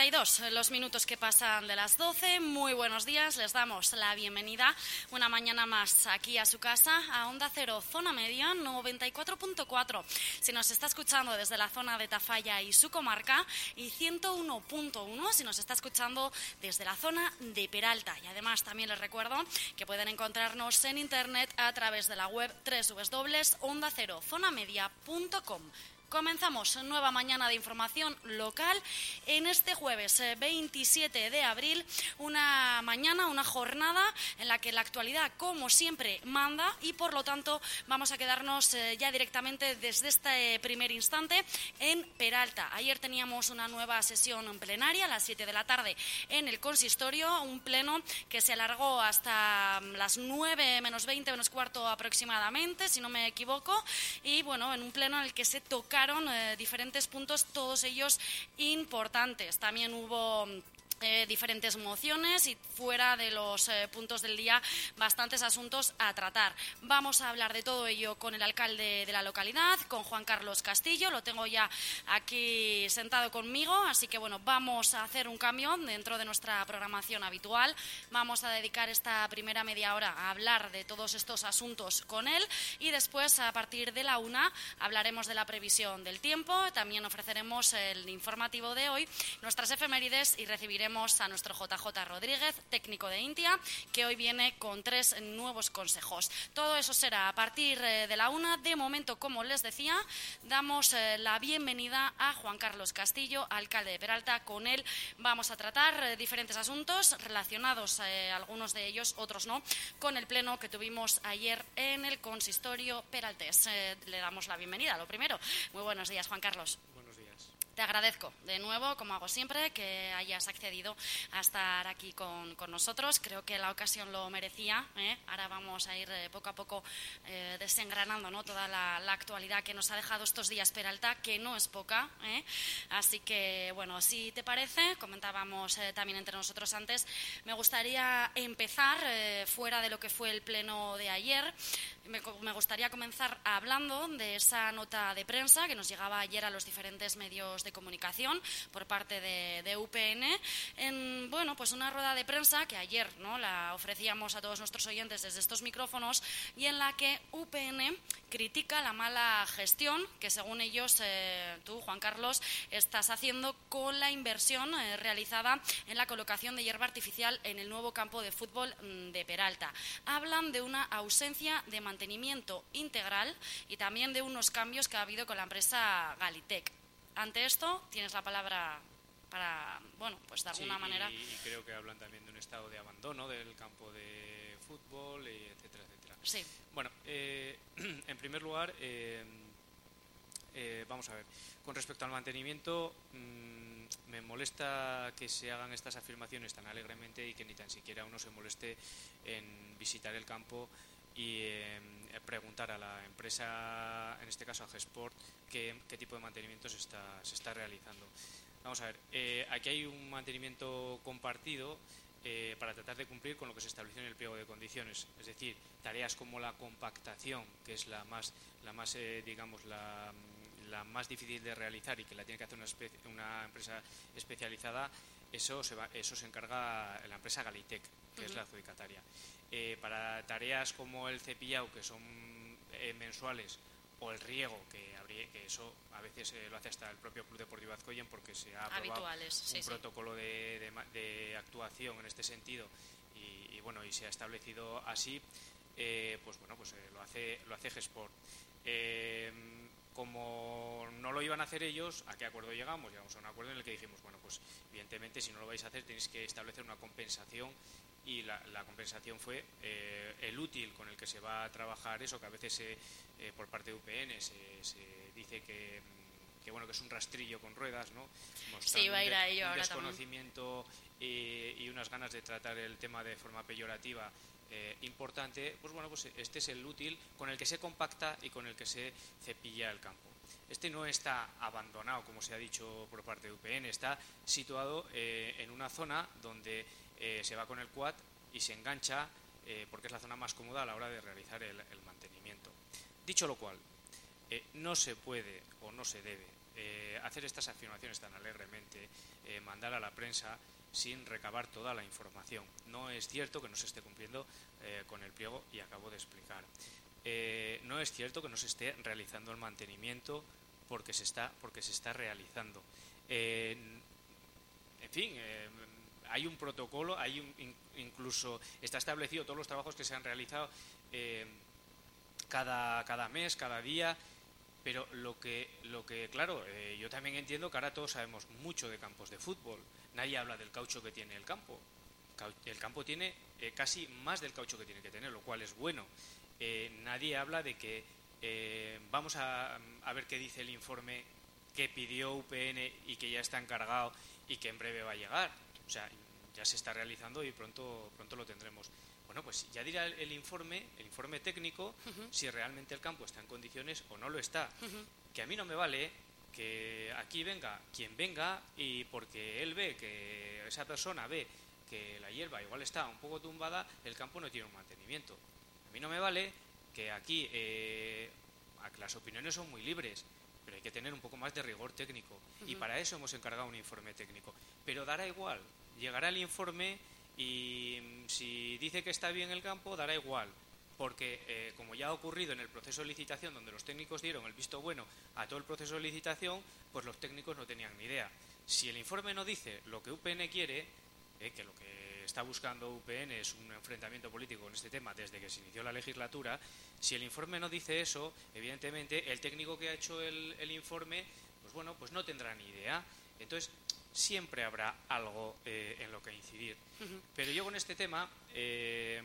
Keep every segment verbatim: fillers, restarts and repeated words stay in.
treinta y dos, los minutos que pasan de las doce. Muy buenos días, les damos la bienvenida una mañana más aquí a su casa, a Onda Cero, Zona Media, noventa y cuatro punto cuatro. Si nos está escuchando desde la zona de Tafalla y su comarca, y ciento uno punto uno si nos está escuchando desde la zona de Peralta. Y además también les recuerdo que pueden encontrarnos en internet a través de la web doble u doble u doble u punto onda cero zona media punto com. Comenzamos nueva mañana de información local en este jueves veintisiete de abril, una mañana, una jornada en la que la actualidad, como siempre, manda y, por lo tanto, vamos a quedarnos ya directamente desde este primer instante en Peralta. Ayer teníamos una nueva sesión plenaria a las siete de la tarde en el consistorio, un pleno que se alargó hasta las nueve menos veinte, menos cuarto aproximadamente, si no me equivoco, y bueno, en un pleno en el que se tocaron Eh, diferentes puntos, todos ellos importantes. También hubo Eh, diferentes mociones y, fuera de los eh, puntos del día, bastantes asuntos a tratar. Vamos a hablar de todo ello con el alcalde de la localidad, con Juan Carlos Castillo. Lo tengo ya aquí sentado conmigo, así que bueno, vamos a hacer un cambio dentro de nuestra programación habitual. Vamos a dedicar esta primera media hora a hablar de todos estos asuntos con él y después, a partir de la una, hablaremos de la previsión del tiempo. También ofreceremos el informativo de hoy, nuestras efemérides, y recibiremos a nuestro J J Rodríguez, técnico de Intia, que hoy viene con tres nuevos consejos. Todo eso será a partir de la una. De momento, como les decía, damos la bienvenida a Juan Carlos Castillo, alcalde de Peralta. Con él vamos a tratar diferentes asuntos relacionados, eh, algunos de ellos, otros no, con el pleno que tuvimos ayer en el consistorio peraltés. Eh, le damos la bienvenida, lo primero. Muy buenos días, Juan Carlos. Te agradezco de nuevo, como hago siempre, que hayas accedido a estar aquí con, con nosotros. Creo que la ocasión lo merecía, ¿eh? Ahora vamos a ir eh, poco a poco eh, desengranando, ¿no?, toda la, la actualidad que nos ha dejado estos días Peralta, que no es poca, ¿eh? Así que, bueno, si te parece, comentábamos eh, también entre nosotros antes, me gustaría empezar, eh, fuera de lo que fue el pleno de ayer, me, me gustaría comenzar hablando de esa nota de prensa que nos llegaba ayer a los diferentes medios de comunicación por parte de, de U P N, en, bueno, pues una rueda de prensa que ayer, ¿no?, la ofrecíamos a todos nuestros oyentes desde estos micrófonos, y en la que U P N critica la mala gestión que, según ellos, eh, tú, Juan Carlos, estás haciendo con la inversión eh, realizada en la colocación de hierba artificial en el nuevo campo de fútbol de Peralta. Hablan de una ausencia de mantenimiento integral y también de unos cambios que ha habido con la empresa Galitec. Ante esto, tienes la palabra para, bueno, pues de alguna sí, manera. Y, y creo que hablan también de un estado de abandono del campo de fútbol, y etcétera, etcétera. Sí. Bueno, eh, en primer lugar, eh, eh, vamos a ver, con respecto al mantenimiento, mmm, me molesta que se hagan estas afirmaciones tan alegremente y que ni tan siquiera uno se moleste en visitar el campo y eh, preguntar a la empresa, en este caso a Gesport, qué, qué tipo de mantenimiento se está, se está realizando. Vamos a ver, eh, aquí hay un mantenimiento compartido eh, para tratar de cumplir con lo que se estableció en el pliego de condiciones, es decir, tareas como la compactación, que es la más, la más eh, digamos, la, la más difícil de realizar y que la tiene que hacer una, espe una empresa especializada. Eso se, va, eso se encarga la empresa Galitec, que uh-huh. es la adjudicataria. Eh, para tareas como el cepillado, que son eh, mensuales, o el riego, que, habría, que eso a veces eh, lo hace hasta el propio Club Deportivo Azcoyen, porque se ha aprobado Habituales, sí, un sí. protocolo de, de, de actuación en este sentido y, y bueno, y se ha establecido así, eh, pues bueno, pues eh, lo hace lo hace Gesport. Eh, como no lo iban a hacer ellos, ¿a qué acuerdo llegamos? Llegamos a un acuerdo en el que dijimos, bueno, pues evidentemente si no lo vais a hacer tenéis que establecer una compensación, y la, la compensación fue eh, el útil con el que se va a trabajar eso, que a veces eh, eh, por parte de U P N se, se dice que, que bueno, que es un rastrillo con ruedas, ¿no? Sí, va a ir a ello un ahora desconocimiento y, y unas ganas de tratar el tema de forma peyorativa eh, importante. Pues bueno, pues este es el útil con el que se compacta y con el que se cepilla el campo. Este no está abandonado, como se ha dicho por parte de U P N, está situado eh, en una zona donde eh, se va con el quad y se engancha, eh, porque es la zona más cómoda a la hora de realizar el, el mantenimiento. Dicho lo cual, eh, no se puede o no se debe eh, hacer estas afirmaciones tan alegremente, eh, mandar a la prensa sin recabar toda la información. No es cierto que no se esté cumpliendo eh, con el pliego, y acabo de explicar. Eh, no es cierto que no se esté realizando el mantenimiento porque se está, porque se está realizando. Eh, en fin, eh, hay un protocolo, hay un, incluso está establecido todos los trabajos que se han realizado eh, cada, cada mes, cada día. Pero lo que, lo que claro, eh, yo también entiendo que ahora todos sabemos mucho de campos de fútbol. Nadie habla del caucho que tiene el campo. El campo tiene eh, casi más del caucho que tiene que tener, lo cual es bueno. Eh, nadie habla de que eh, vamos a, a ver qué dice el informe que pidió U P N y que ya está encargado y que en breve va a llegar. O sea, ya se está realizando y pronto, pronto lo tendremos. Bueno, pues ya dirá el, el informe, el informe técnico, uh-huh. si realmente el campo está en condiciones o no lo está. Uh-huh. Que a mí no me vale que aquí venga quien venga y porque él ve que esa persona ve que la hierba igual está un poco tumbada, el campo no tiene un mantenimiento. A mí no me vale que aquí eh, las opiniones son muy libres, pero hay que tener un poco más de rigor técnico. Uh-huh. Y para eso hemos encargado un informe técnico. Pero dará igual, llegará el informe y si dice que está bien el campo, dará igual. Porque, eh, como ya ha ocurrido en el proceso de licitación, donde los técnicos dieron el visto bueno a todo el proceso de licitación, pues los técnicos no tenían ni idea. Si el informe no dice lo que U P N quiere, eh, que lo que está buscando U P N es un enfrentamiento político con este tema desde que se inició la legislatura, si el informe no dice eso, evidentemente el técnico que ha hecho el, el informe, pues bueno, pues no tendrá ni idea. Entonces, siempre habrá algo eh, en lo que incidir. Uh-huh. Pero yo con este tema eh,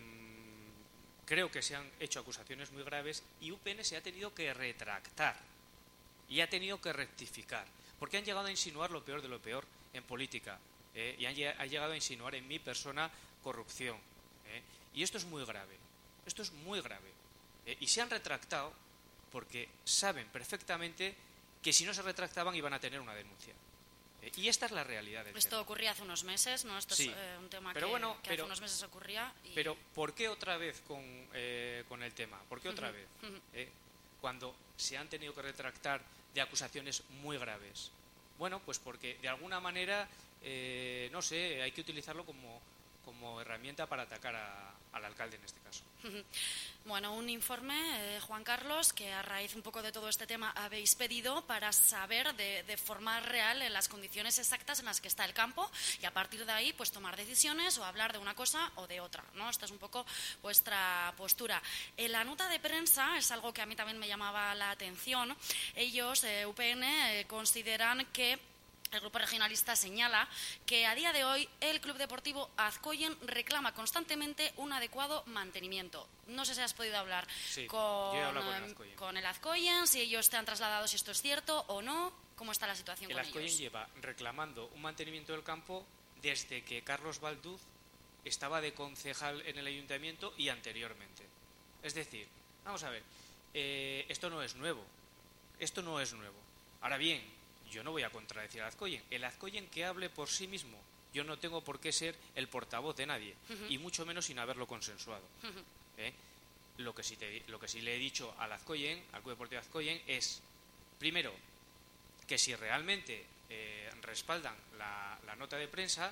creo que se han hecho acusaciones muy graves y U P N se ha tenido que retractar y ha tenido que rectificar, porque han llegado a insinuar lo peor de lo peor en política eh, y han, han llegado a insinuar en mi persona corrupción. Eh, y esto es muy grave, esto es muy grave. Eh, y se han retractado porque saben perfectamente que si no se retractaban iban a tener una denuncia. Y esta es la realidad del Esto tema. ocurría hace unos meses, ¿no? Esto sí, es eh, un tema pero que, bueno, que pero, hace unos meses ocurría. Y... Pero, ¿por qué otra vez con, eh, con el tema? ¿Por qué otra uh-huh, vez? Uh-huh. Eh, cuando se han tenido que retractar de acusaciones muy graves. Bueno, pues porque de alguna manera, eh, no sé, hay que utilizarlo como, como herramienta para atacar a, al alcalde en este caso. Uh-huh. Bueno, un informe, eh, Juan Carlos, que a raíz un poco de todo este tema habéis pedido para saber de, de forma real en las condiciones exactas en las que está el campo y a partir de ahí pues tomar decisiones o hablar de una cosa o de otra, ¿no? Esta es un poco vuestra postura. En la nota de prensa es algo que a mí también me llamaba la atención. Ellos, eh, U P N, eh, consideran que el grupo regionalista señala que a día de hoy el Club Deportivo Azcoyen reclama constantemente un adecuado mantenimiento. No sé si has podido hablar sí, con, yo he hablado con el Azcoyen. con el Azcoyen, si ellos te han trasladado si esto es cierto o no. ¿Cómo está la situación el con Azcoyen ellos? lleva reclamando un mantenimiento del campo desde que Carlos Balduz estaba de concejal en el ayuntamiento y anteriormente. Es decir, vamos a ver, eh, esto no es nuevo. Esto no es nuevo. Ahora bien, yo no voy a contradecir al Azcoyen. El Azcoyen que hable por sí mismo. Yo no tengo por qué ser el portavoz de nadie, uh-huh. y mucho menos sin haberlo consensuado. Uh-huh. ¿Eh? Lo que sí te, lo que sí le he dicho al Azcoyen, al Club Deportivo Azcoyen, es, primero, que si realmente eh, respaldan la, la nota de prensa,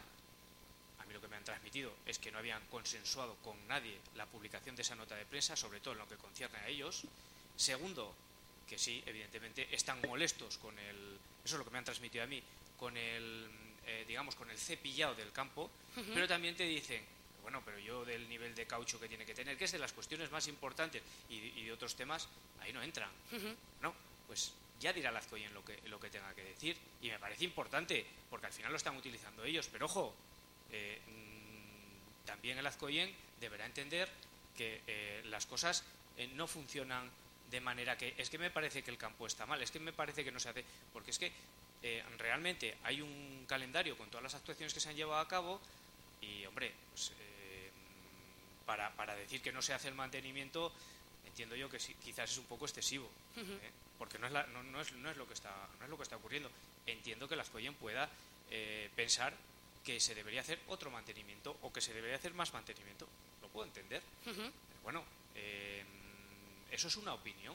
a mí lo que me han transmitido es que no habían consensuado con nadie la publicación de esa nota de prensa, sobre todo en lo que concierne a ellos. Segundo, que sí, evidentemente, están molestos con el... Eso es lo que me han transmitido a mí, con el, eh, digamos, con el cepillado del campo, uh-huh. pero también te dicen, bueno, pero yo del nivel de caucho que tiene que tener, que es de las cuestiones más importantes, y, y de otros temas, ahí no entran. Uh-huh. No, pues ya dirá el Azcoyen lo que, lo que tenga que decir, y me parece importante, porque al final lo están utilizando ellos, pero ojo, eh, mmm, también el Azcoyen deberá entender que eh, las cosas eh, no funcionan de manera que, es que me parece que el campo está mal, es que me parece que no se hace, porque es que eh, realmente hay un calendario con todas las actuaciones que se han llevado a cabo y, hombre, pues eh, para, para decir que no se hace el mantenimiento, entiendo yo que sí, quizás es un poco excesivo, uh-huh. ¿eh? Porque no es, la, no, no, es, no, es lo que está, no es lo que está ocurriendo. Entiendo que el Azcoyen pueda eh, pensar que se debería hacer otro mantenimiento o que se debería hacer más mantenimiento, lo puedo entender, uh-huh. Pero bueno, eh, eso es una opinión.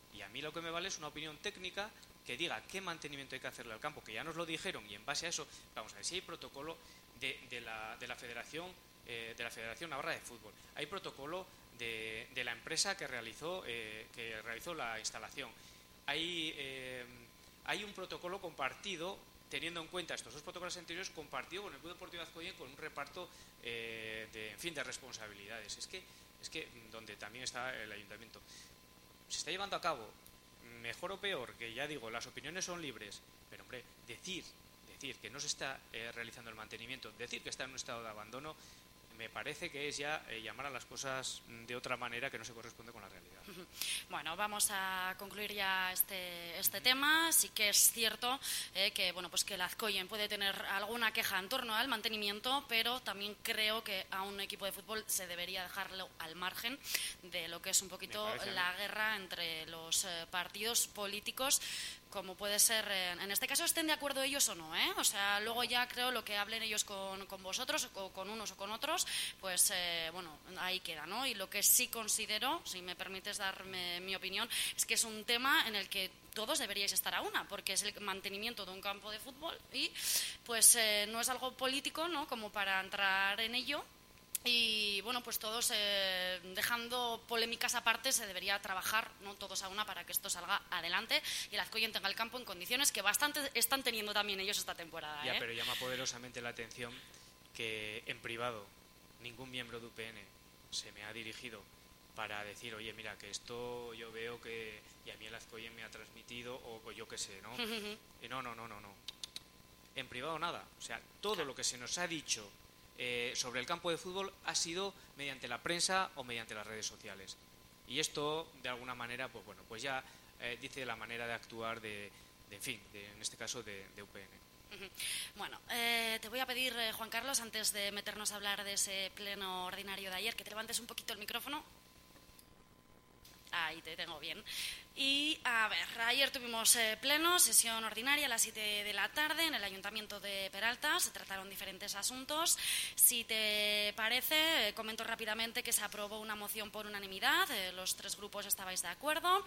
Y a mí lo que me vale es una opinión técnica que diga qué mantenimiento hay que hacerle al campo, que ya nos lo dijeron, y en base a eso, vamos a ver, si hay protocolo de, de, la, de la Federación eh, de la Federación Navarra de Fútbol, hay protocolo de, de la empresa que realizó, eh, que realizó la instalación, hay, eh, hay un protocolo compartido, teniendo en cuenta estos dos protocolos anteriores, compartido con el Club Deportivo Azcoyen, con un reparto eh, de, en fin, de responsabilidades. Es que, es que donde también está el ayuntamiento. Se está llevando a cabo, mejor o peor, que ya digo, las opiniones son libres, pero hombre, decir, decir que no se está eh, realizando el mantenimiento, decir que está en un estado de abandono, me parece que es ya eh, llamar a las cosas de otra manera que no se corresponde con la realidad. Bueno, vamos a concluir ya este, este tema. Sí que es cierto eh, que bueno, pues que el Azcoyen puede tener alguna queja en torno al mantenimiento, pero también creo que a un equipo de fútbol se debería dejarlo al margen de lo que es un poquito la guerra entre los eh, partidos políticos, como puede ser, en este caso estén de acuerdo ellos o no, ¿eh? O sea, luego ya creo lo que hablen ellos con, con vosotros, o con unos o con otros, pues eh, bueno, ahí queda, ¿no? Y lo que sí considero, si me permites darme mi opinión, es que es un tema en el que todos deberíais estar a una, porque es el mantenimiento de un campo de fútbol y pues eh, no es algo político, ¿no? Como para entrar en ello. Y bueno, pues todos, eh, dejando polémicas aparte, se debería trabajar, ¿no?, todos a una para que esto salga adelante y el Azcoyen tenga el campo en condiciones que bastante están teniendo también ellos esta temporada. Ya, ¿eh? Pero llama poderosamente la atención que en privado ningún miembro de U P N se me ha dirigido para decir, oye, mira, que esto yo veo que, y a mí el Azcoyen me ha transmitido, o yo qué sé, ¿no? Y no, no, no, no, no. En privado nada. O sea, todo claro. Lo que se nos ha dicho Eh, sobre el campo de fútbol ha sido mediante la prensa o mediante las redes sociales, y esto de alguna manera pues bueno pues ya eh, dice la manera de actuar de, de en fin de, en este caso de, de U P N. Bueno, eh, te voy a pedir, eh, Juan Carlos, antes de meternos a hablar de ese pleno ordinario de ayer, que te levantes un poquito el micrófono. Ahí te tengo bien. Y a ver, ayer tuvimos eh, pleno, sesión ordinaria a las siete de la tarde en el Ayuntamiento de Peralta. Se trataron diferentes asuntos. Si te parece, eh, comento rápidamente que se aprobó una moción por unanimidad. Eh, los tres grupos estabais de acuerdo.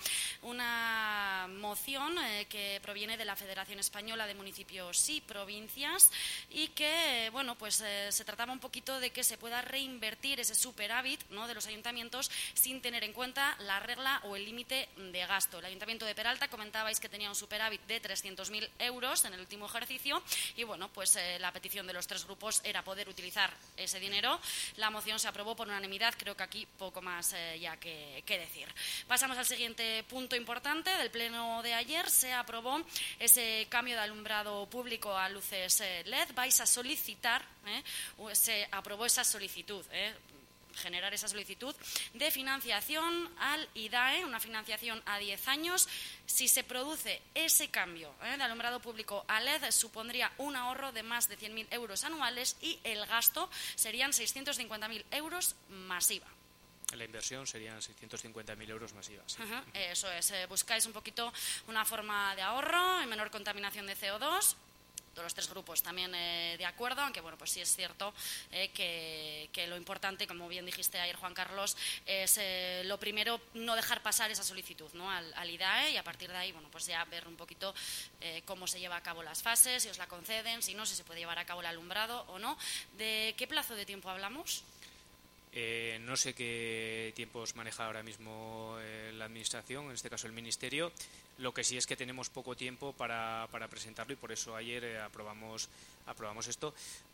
Una moción eh, que proviene de la Federación Española de Municipios y Provincias y que, eh, bueno, pues eh, se trataba un poquito de que se pueda reinvertir ese superávit, ¿no?, de los ayuntamientos sin tener en cuenta la regla o el límite de gasto. El Ayuntamiento de Peralta, comentabais que tenía un superávit de trescientos mil euros en el último ejercicio y bueno, pues eh, la petición de los tres grupos era poder utilizar ese dinero. La moción se aprobó por unanimidad, creo que aquí poco más eh, ya que, que decir. Pasamos al siguiente punto importante del pleno de ayer. Se aprobó ese cambio de alumbrado público a luces eh, L E D. Vais a solicitar, eh, se aprobó esa solicitud, eh, generar esa solicitud de financiación al I D A E, una financiación a diez años. Si se produce ese cambio ¿eh? de alumbrado público a L E D, supondría un ahorro de más de cien mil euros anuales y el gasto serían seiscientos cincuenta mil euros masiva. La inversión serían seiscientos cincuenta mil euros masivas. Sí. Uh-huh, eso es, eh, buscáis un poquito una forma de ahorro y menor contaminación de C O dos. Todos los tres grupos también eh, de acuerdo, aunque bueno, pues sí es cierto eh, que, que lo importante, como bien dijiste ayer, Juan Carlos, es eh, lo primero no dejar pasar esa solicitud, ¿no?, al, al I D A E y a partir de ahí, bueno, pues ya ver un poquito eh, cómo se lleva a cabo las fases, si os la conceden, si no, si se puede llevar a cabo el alumbrado o no. ¿De qué plazo de tiempo hablamos? Eh, no sé qué tiempos maneja ahora mismo eh, la Administración, en este caso el Ministerio. Lo que sí es que tenemos poco tiempo para, para presentarlo y por eso ayer eh, aprobamos, aprobamos esto,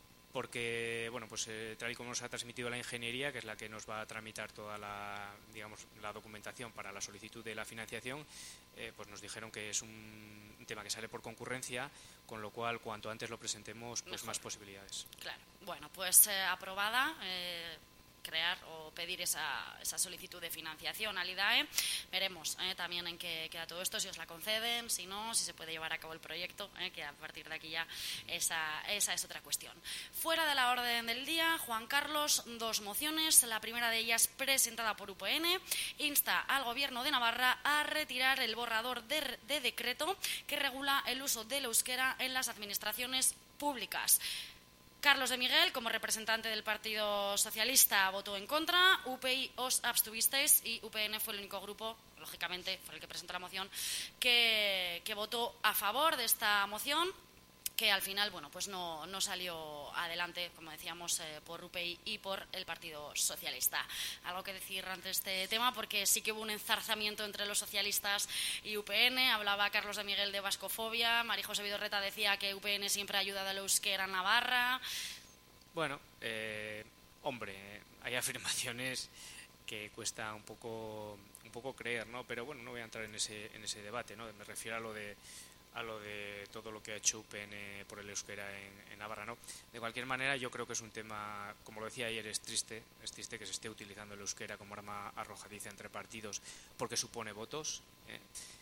porque bueno, pues eh, tal y como nos ha transmitido la ingeniería, que es la que nos va a tramitar toda la, digamos, la documentación para la solicitud de la financiación, eh, pues nos dijeron que es un, un tema que sale por concurrencia, con lo cual cuanto antes lo presentemos, pues Mejor. Más posibilidades. Claro. Bueno, pues eh, aprobada. Eh... crear o pedir esa, esa solicitud de financiación al I D A E. Veremos eh, también en qué queda todo esto, si os la conceden, si no, si se puede llevar a cabo el proyecto, eh, que a partir de aquí ya esa, esa es otra cuestión. Fuera de la orden del día, Juan Carlos, dos mociones. La primera de ellas, presentada por U P N, insta al Gobierno de Navarra a retirar el borrador de, de decreto que regula el uso del euskera en las administraciones públicas. Carlos de Miguel, como representante del Partido Socialista, votó en contra. U P I os abstuvisteis y U P N fue el único grupo, lógicamente fue el que presentó la moción, que, que votó a favor de esta moción, que al final, bueno, pues no, no salió adelante, como decíamos, eh, por U P y y por el Partido Socialista. Algo que decir ante este tema, porque sí que hubo un enzarzamiento entre los socialistas y U P N. Hablaba Carlos de Miguel de vascofobia, María José Vidorreta decía que U P N siempre ha ayudado al euskera en Navarra. Bueno, eh, hombre, hay afirmaciones que cuesta un poco un poco creer, ¿no? Pero bueno, no voy a entrar en ese en ese debate, ¿no? Me refiero a lo de a lo de todo lo que ha hecho U P N por el euskera en, en Navarra, ¿no? De cualquier manera, yo creo que es un tema, como lo decía ayer, es triste, es triste que se esté utilizando el euskera como arma arrojadiza entre partidos porque supone votos, ¿eh?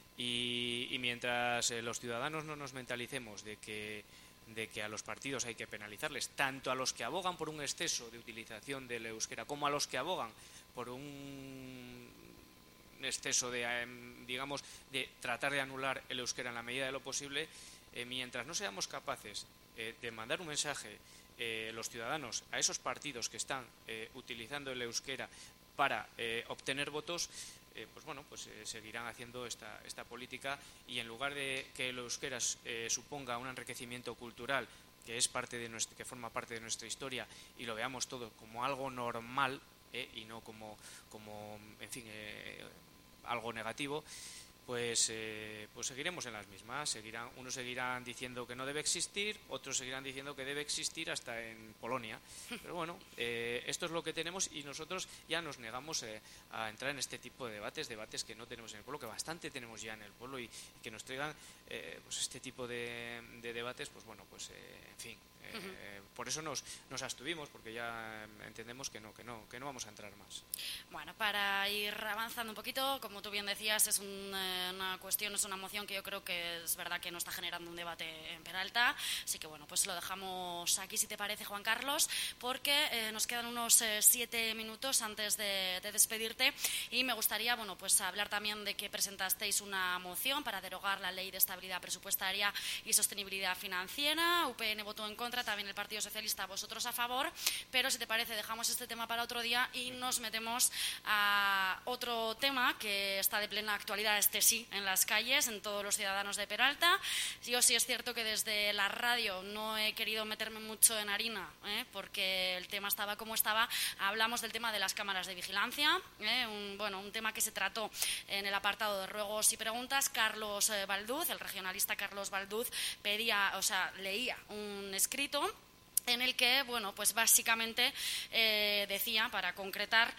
y, y mientras eh, los ciudadanos no nos mentalicemos de que de que a los partidos hay que penalizarles, tanto a los que abogan por un exceso de utilización del euskera como a los que abogan por un exceso de, digamos, de tratar de anular el euskera en la medida de lo posible, eh, mientras no seamos capaces eh, de mandar un mensaje eh, los ciudadanos a esos partidos que están eh, utilizando el euskera para eh, obtener votos, eh, pues bueno, pues eh, seguirán haciendo esta, esta política, y en lugar de que el euskera eh, suponga un enriquecimiento cultural que es parte de nuestro, que forma parte de nuestra historia, y lo veamos todo como algo normal, eh, y no como, como en fin, eh, algo negativo, pues eh, pues seguiremos en las mismas. Seguirán, unos seguirán diciendo que no debe existir, otros seguirán diciendo que debe existir hasta en Polonia. Pero bueno, eh, esto es lo que tenemos, y nosotros ya nos negamos eh, a entrar en este tipo de debates, debates que no tenemos en el pueblo, que bastante tenemos ya en el pueblo, y, y que nos traigan eh, pues este tipo de, de debates, pues bueno, pues eh, en fin. Eh, uh-huh. Por eso nos, nos abstuvimos, porque ya entendemos que no, que no, que no vamos a entrar más. Bueno, para ir avanzando un poquito, como tú bien decías, es un, eh, una cuestión, es una moción que yo creo que es verdad que no está generando un debate en Peralta, así que bueno, pues lo dejamos aquí, si te parece, Juan Carlos, porque eh, nos quedan unos eh, siete minutos antes de, de despedirte, y me gustaría, bueno, pues hablar también de que presentasteis una moción para derogar la Ley de Estabilidad Presupuestaria y Sostenibilidad Financiera. U P N votó en contra, también el Partido Socialista, vosotros a favor, pero si te parece dejamos este tema para otro día y nos metemos a otro tema que está de plena actualidad, este sí, en las calles, en todos los ciudadanos de Peralta. Yo sí es cierto que desde la radio no he querido meterme mucho en harina, ¿eh? porque el tema estaba como estaba. Hablamos del tema de las cámaras de vigilancia, ¿eh? un, bueno, un tema que se trató en el apartado de ruegos y preguntas. Carlos eh, Balduz, el regionalista Carlos Balduz, pedía, o sea, leía un escrito en el que, bueno, pues básicamente eh, decía, para concretar,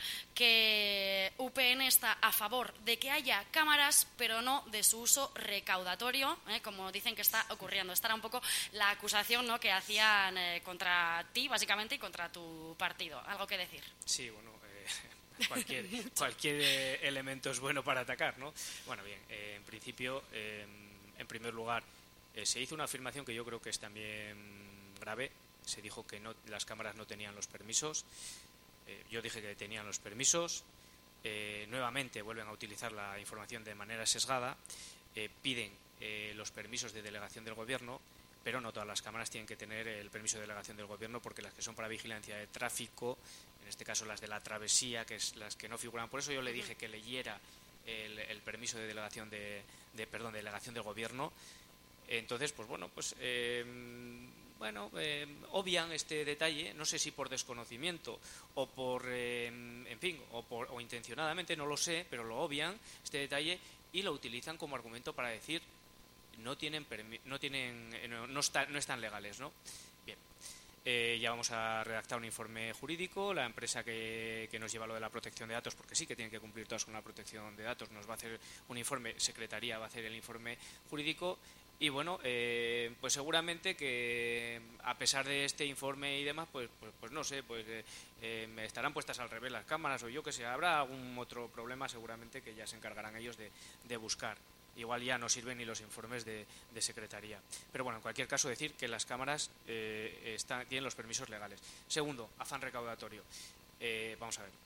que U P N está a favor de que haya cámaras, pero no de su uso recaudatorio, ¿eh? como dicen que está ocurriendo. Esta era un poco la acusación, ¿no?, que hacían eh, contra ti, básicamente, y contra tu partido. ¿Algo que decir? Sí, bueno, eh, cualquier, cualquier eh, elemento es bueno para atacar, ¿no? Bueno, bien, eh, en principio, eh, en primer lugar, eh, se hizo una afirmación que yo creo que es también grave. Se dijo que no, las cámaras no tenían los permisos. Eh, yo dije que tenían los permisos. Eh, nuevamente vuelven a utilizar la información de manera sesgada. Eh, piden eh, los permisos de delegación del Gobierno, pero no todas las cámaras tienen que tener el permiso de delegación del Gobierno, porque las que son para vigilancia de tráfico, en este caso las de la travesía, que es las que no figuran. Por eso yo le dije que leyera el, el permiso de delegación de, de perdón de delegación del Gobierno. Entonces, pues bueno, pues eh, bueno, eh, obvian este detalle, no sé si por desconocimiento o por, eh, en fin, o, por, o intencionadamente, no lo sé, pero lo obvian, este detalle, y lo utilizan como argumento para decir no tienen, no tienen, no, no, está, no están legales, ¿no? Bien, eh, ya vamos a redactar un informe jurídico. La empresa que, que nos lleva lo de la protección de datos, porque sí que tienen que cumplir todas con la protección de datos, nos va a hacer un informe, Secretaría va a hacer el informe jurídico. Y bueno, eh, pues seguramente que a pesar de este informe y demás, pues pues, pues no sé, pues eh, eh, estarán puestas al revés las cámaras, o yo que sé, habrá algún otro problema seguramente que ya se encargarán ellos de, de buscar. Igual ya no sirven ni los informes de, de Secretaría. Pero bueno, en cualquier caso, decir que las cámaras eh, están, tienen los permisos legales. Segundo, afán recaudatorio. Eh, vamos a ver.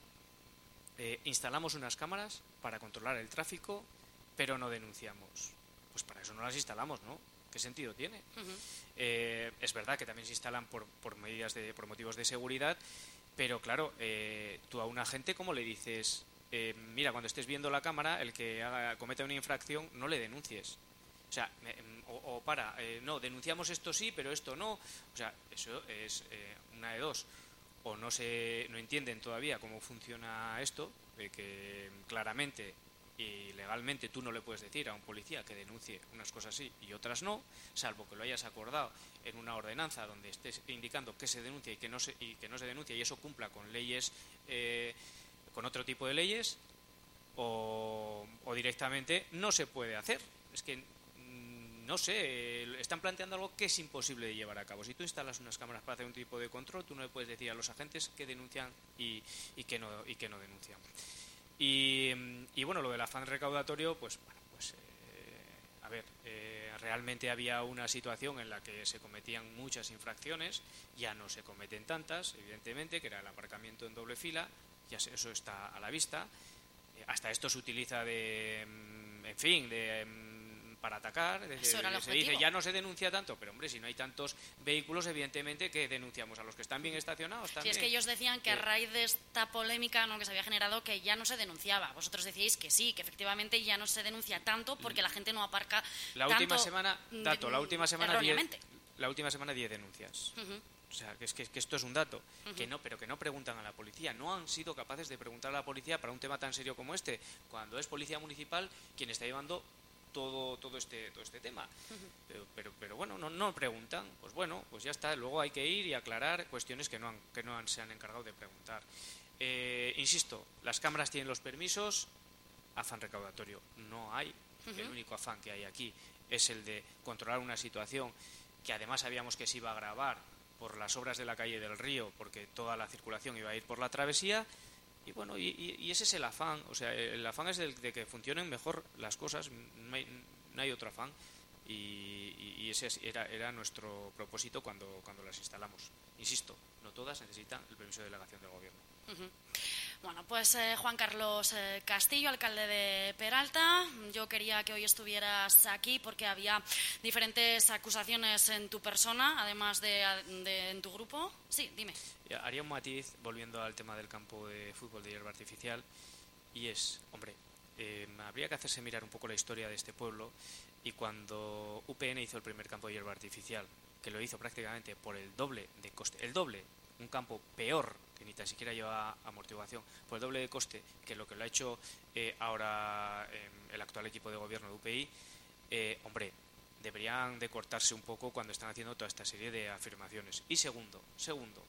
Eh, instalamos unas cámaras para controlar el tráfico, pero no denunciamos. Pues para eso no las instalamos, ¿no? ¿Qué sentido tiene? Uh-huh. Eh, es verdad que también se instalan por, por medidas de, por motivos de seguridad, pero claro, eh, tú a una gente, ¿cómo le dices eh, mira, cuando estés viendo la cámara, el que haga, cometa una infracción, no le denuncies. O sea, o, o para, eh, no, denunciamos esto sí, pero esto no. O sea, eso es eh, una de dos. O no se no entienden todavía cómo funciona esto, de que claramente y legalmente tú no le puedes decir a un policía que denuncie unas cosas sí y otras no, salvo que lo hayas acordado en una ordenanza donde estés indicando que se denuncia y que no se, y que no se denuncia y eso cumpla con leyes, eh, con otro tipo de leyes, o, o directamente no se puede hacer. Es que no sé, están planteando algo que es imposible de llevar a cabo. Si tú instalas unas cámaras para hacer un tipo de control, tú no le puedes decir a los agentes que denuncian y, y que no y que no denuncian. Y, y bueno, lo del afán recaudatorio, pues bueno, pues eh, a ver, eh, realmente había una situación en la que se cometían muchas infracciones, ya no se cometen tantas, evidentemente, que era el aparcamiento en doble fila, ya se, eso está a la vista. Eh, hasta esto se utiliza de, en fin, de para atacar, de, Eso era el se objetivo. dice ya no se denuncia tanto, pero hombre, si no hay tantos vehículos, evidentemente que denunciamos a los que están bien estacionados también. Sí, es que ellos decían que a raíz de esta polémica, ¿no?, que se había generado, que ya no se denunciaba. Vosotros decíais que sí, que efectivamente ya no se denuncia tanto porque la gente no aparca la tanto última semana, dato, la última semana erróneamente. diez, la última semana diez denuncias. Uh-huh. O sea, que es que, que esto es un dato, uh-huh. que no, pero que no preguntan a la policía, no han sido capaces de preguntar a la policía para un tema tan serio como este, cuando es policía municipal quien está llevando todo todo este todo este tema. Uh-huh. pero, pero pero bueno, no no preguntan, pues bueno, pues ya está, luego hay que ir y aclarar cuestiones que no han, que no han, se han encargado de preguntar. Eh, insisto, las cámaras tienen los permisos, afán recaudatorio no hay. Uh-huh. El único afán que hay aquí es el de controlar una situación que además sabíamos que se iba a agravar por las obras de la calle del Río, porque toda la circulación iba a ir por la travesía. Y bueno, y, y ese es el afán, o sea, el afán es el de que funcionen mejor las cosas, no hay, no hay otro afán, y, y ese era, era nuestro propósito cuando, cuando las instalamos. Insisto, no todas necesitan el permiso de delegación del gobierno. Uh-huh. Bueno, pues eh, Juan Carlos eh, Castillo, alcalde de Peralta, yo quería que hoy estuvieras aquí porque había diferentes acusaciones en tu persona, además de, de en tu grupo. Sí, dime. Haría un matiz, volviendo al tema del campo de fútbol de hierba artificial, y es, hombre, eh, habría que hacerse mirar un poco la historia de este pueblo, y cuando U P N hizo el primer campo de hierba artificial, que lo hizo prácticamente por el doble de coste, el doble, un campo peor, que ni tan siquiera lleva amortiguación, por el doble de coste que lo que lo ha hecho eh, ahora eh, el actual equipo de gobierno de U P I, eh, hombre, deberían de cortarse un poco cuando están haciendo toda esta serie de afirmaciones. Y segundo, segundo,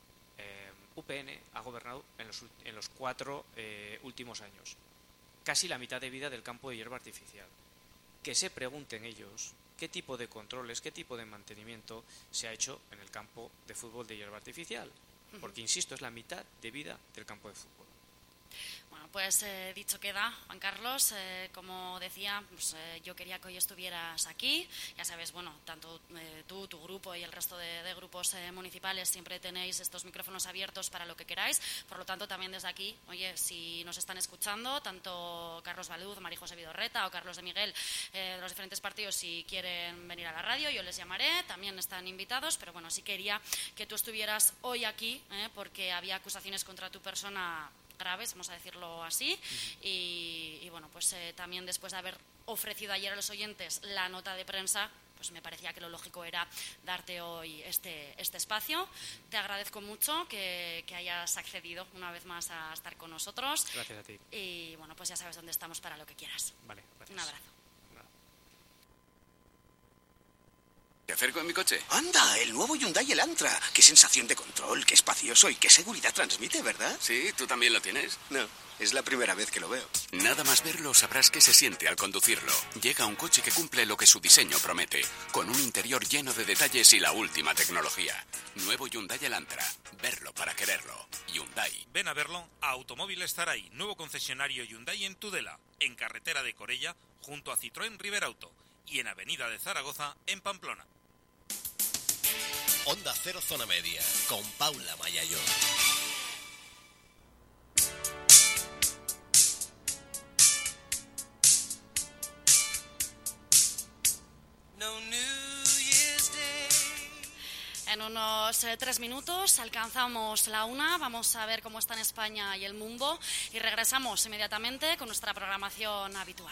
eh, U P N ha gobernado en los, en los cuatro eh, últimos años casi la mitad de vida del campo de hierba artificial. Que se pregunten ellos qué tipo de controles, qué tipo de mantenimiento se ha hecho en el campo de fútbol de hierba artificial. Porque, insisto, es la mitad de vida del campo de fútbol. Bueno, pues eh, dicho queda, Juan Carlos, eh, como decía, pues, eh, yo quería que hoy estuvieras aquí. Ya sabes, bueno, tanto eh, tú, tu grupo y el resto de, de grupos eh, municipales siempre tenéis estos micrófonos abiertos para lo que queráis. Por lo tanto, también desde aquí, oye, si nos están escuchando, tanto Carlos Baluz, María José Vidorreta o Carlos de Miguel, eh, de los diferentes partidos, si quieren venir a la radio, yo les llamaré, también están invitados, pero bueno, sí quería que tú estuvieras hoy aquí, eh, porque había acusaciones contra tu persona graves, vamos a decirlo así, uh-huh. y, y bueno, pues eh, también después de haber ofrecido ayer a los oyentes la nota de prensa, pues me parecía que lo lógico era darte hoy este, este espacio. Te agradezco mucho que, que hayas accedido una vez más a estar con nosotros. Gracias a ti. Y bueno, pues ya sabes dónde estamos para lo que quieras. Vale, gracias. Un abrazo. ¿Te acerco en mi coche? ¡Anda! El nuevo Hyundai Elantra. ¡Qué sensación de control, qué espacioso y qué seguridad transmite!, ¿verdad? Sí, ¿tú también lo tienes? No, es la primera vez que lo veo. Nada más verlo sabrás qué se siente al conducirlo. Llega un coche que cumple lo que su diseño promete, con un interior lleno de detalles y la última tecnología. Nuevo Hyundai Elantra. Verlo para quererlo. Hyundai. Ven a verlo a Automóviles Zaraí, nuevo concesionario Hyundai en Tudela, en carretera de Corella, junto a Citroën Riberauto, y en Avenida de Zaragoza, en Pamplona. Onda Cero Zona Media, con Paula Mayayón. En unos eh, tres minutos alcanzamos la una, vamos a ver cómo está en España y el mundo y regresamos inmediatamente con nuestra programación habitual.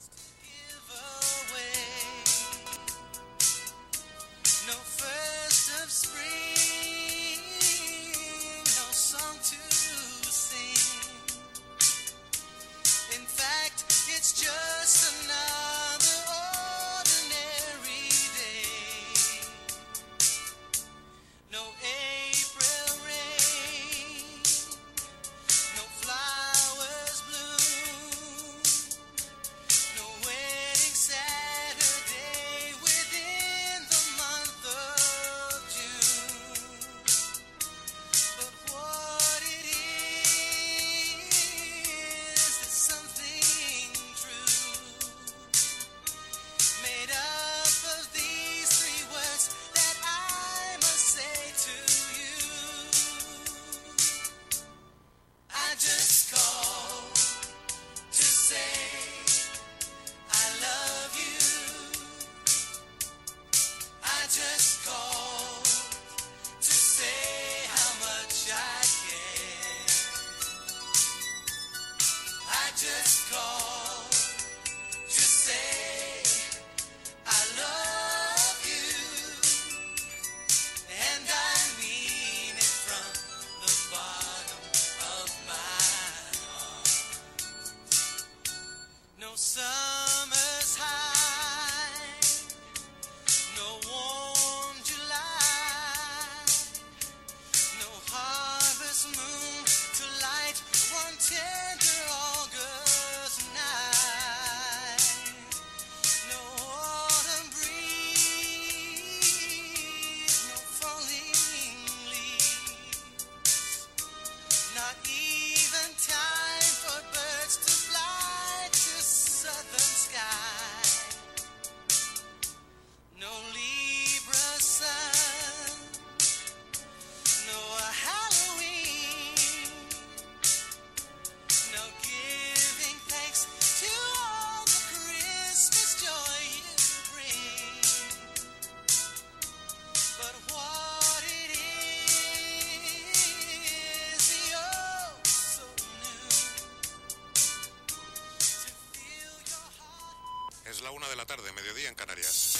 Es la una de la tarde, mediodía en Canarias.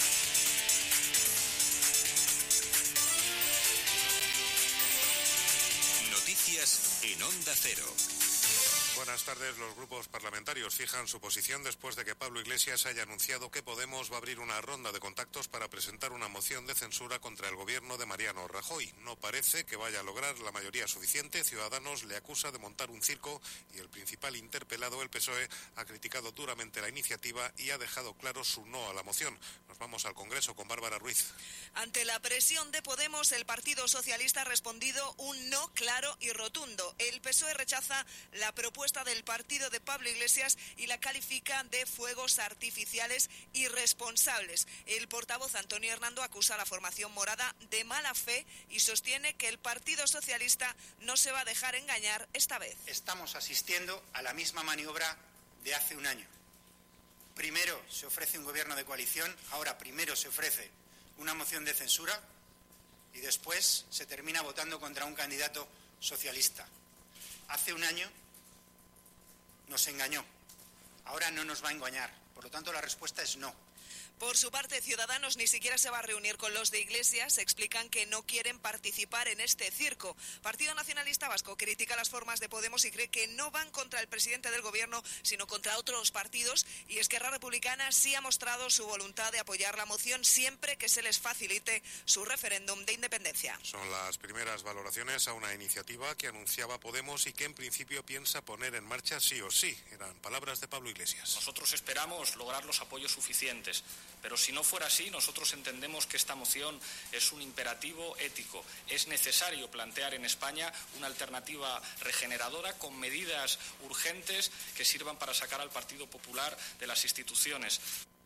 Noticias en Onda Cero. Buenas tardes. Los grupos parlamentarios fijan su posición después de que Pablo Iglesias haya anunciado que Podemos va a abrir una ronda de contactos para presentar una moción de censura contra el gobierno de Mariano Rajoy. No parece que vaya a lograr la mayoría suficiente. Ciudadanos le acusa de montar un circo y el principal interpelado, el P S O E, ha criticado duramente la iniciativa y ha dejado claro su no a la moción. Nos vamos al Congreso con Bárbara Ruiz. Ante la presión de Podemos, el Partido Socialista ha respondido un no claro y rotundo. El P S O E rechaza la propuesta del partido de Pablo Iglesias y la califica de fuegos artificiales irresponsables. El portavoz Antonio Hernando acusa a la formación morada de mala fe y sostiene que el Partido Socialista no se va a dejar engañar esta vez. Estamos asistiendo a la misma maniobra de hace un año. Primero se ofrece un gobierno de coalición, ahora primero se ofrece una moción de censura y después se termina votando contra un candidato socialista. Hace un año nos engañó, ahora no nos va a engañar, por lo tanto la respuesta es no. Por su parte, Ciudadanos ni siquiera se va a reunir con los de Iglesias. Explican que no quieren participar en este circo. Partido Nacionalista Vasco critica las formas de Podemos y cree que no van contra el presidente del gobierno, sino contra otros partidos. Y Esquerra Republicana sí ha mostrado su voluntad de apoyar la moción siempre que se les facilite su referéndum de independencia. Son las primeras valoraciones a una iniciativa que anunciaba Podemos y que en principio piensa poner en marcha sí o sí. Eran palabras de Pablo Iglesias. Nosotros esperamos lograr los apoyos suficientes. Pero si no fuera así, nosotros entendemos que esta moción es un imperativo ético. Es necesario plantear en España una alternativa regeneradora con medidas urgentes que sirvan para sacar al Partido Popular de las instituciones.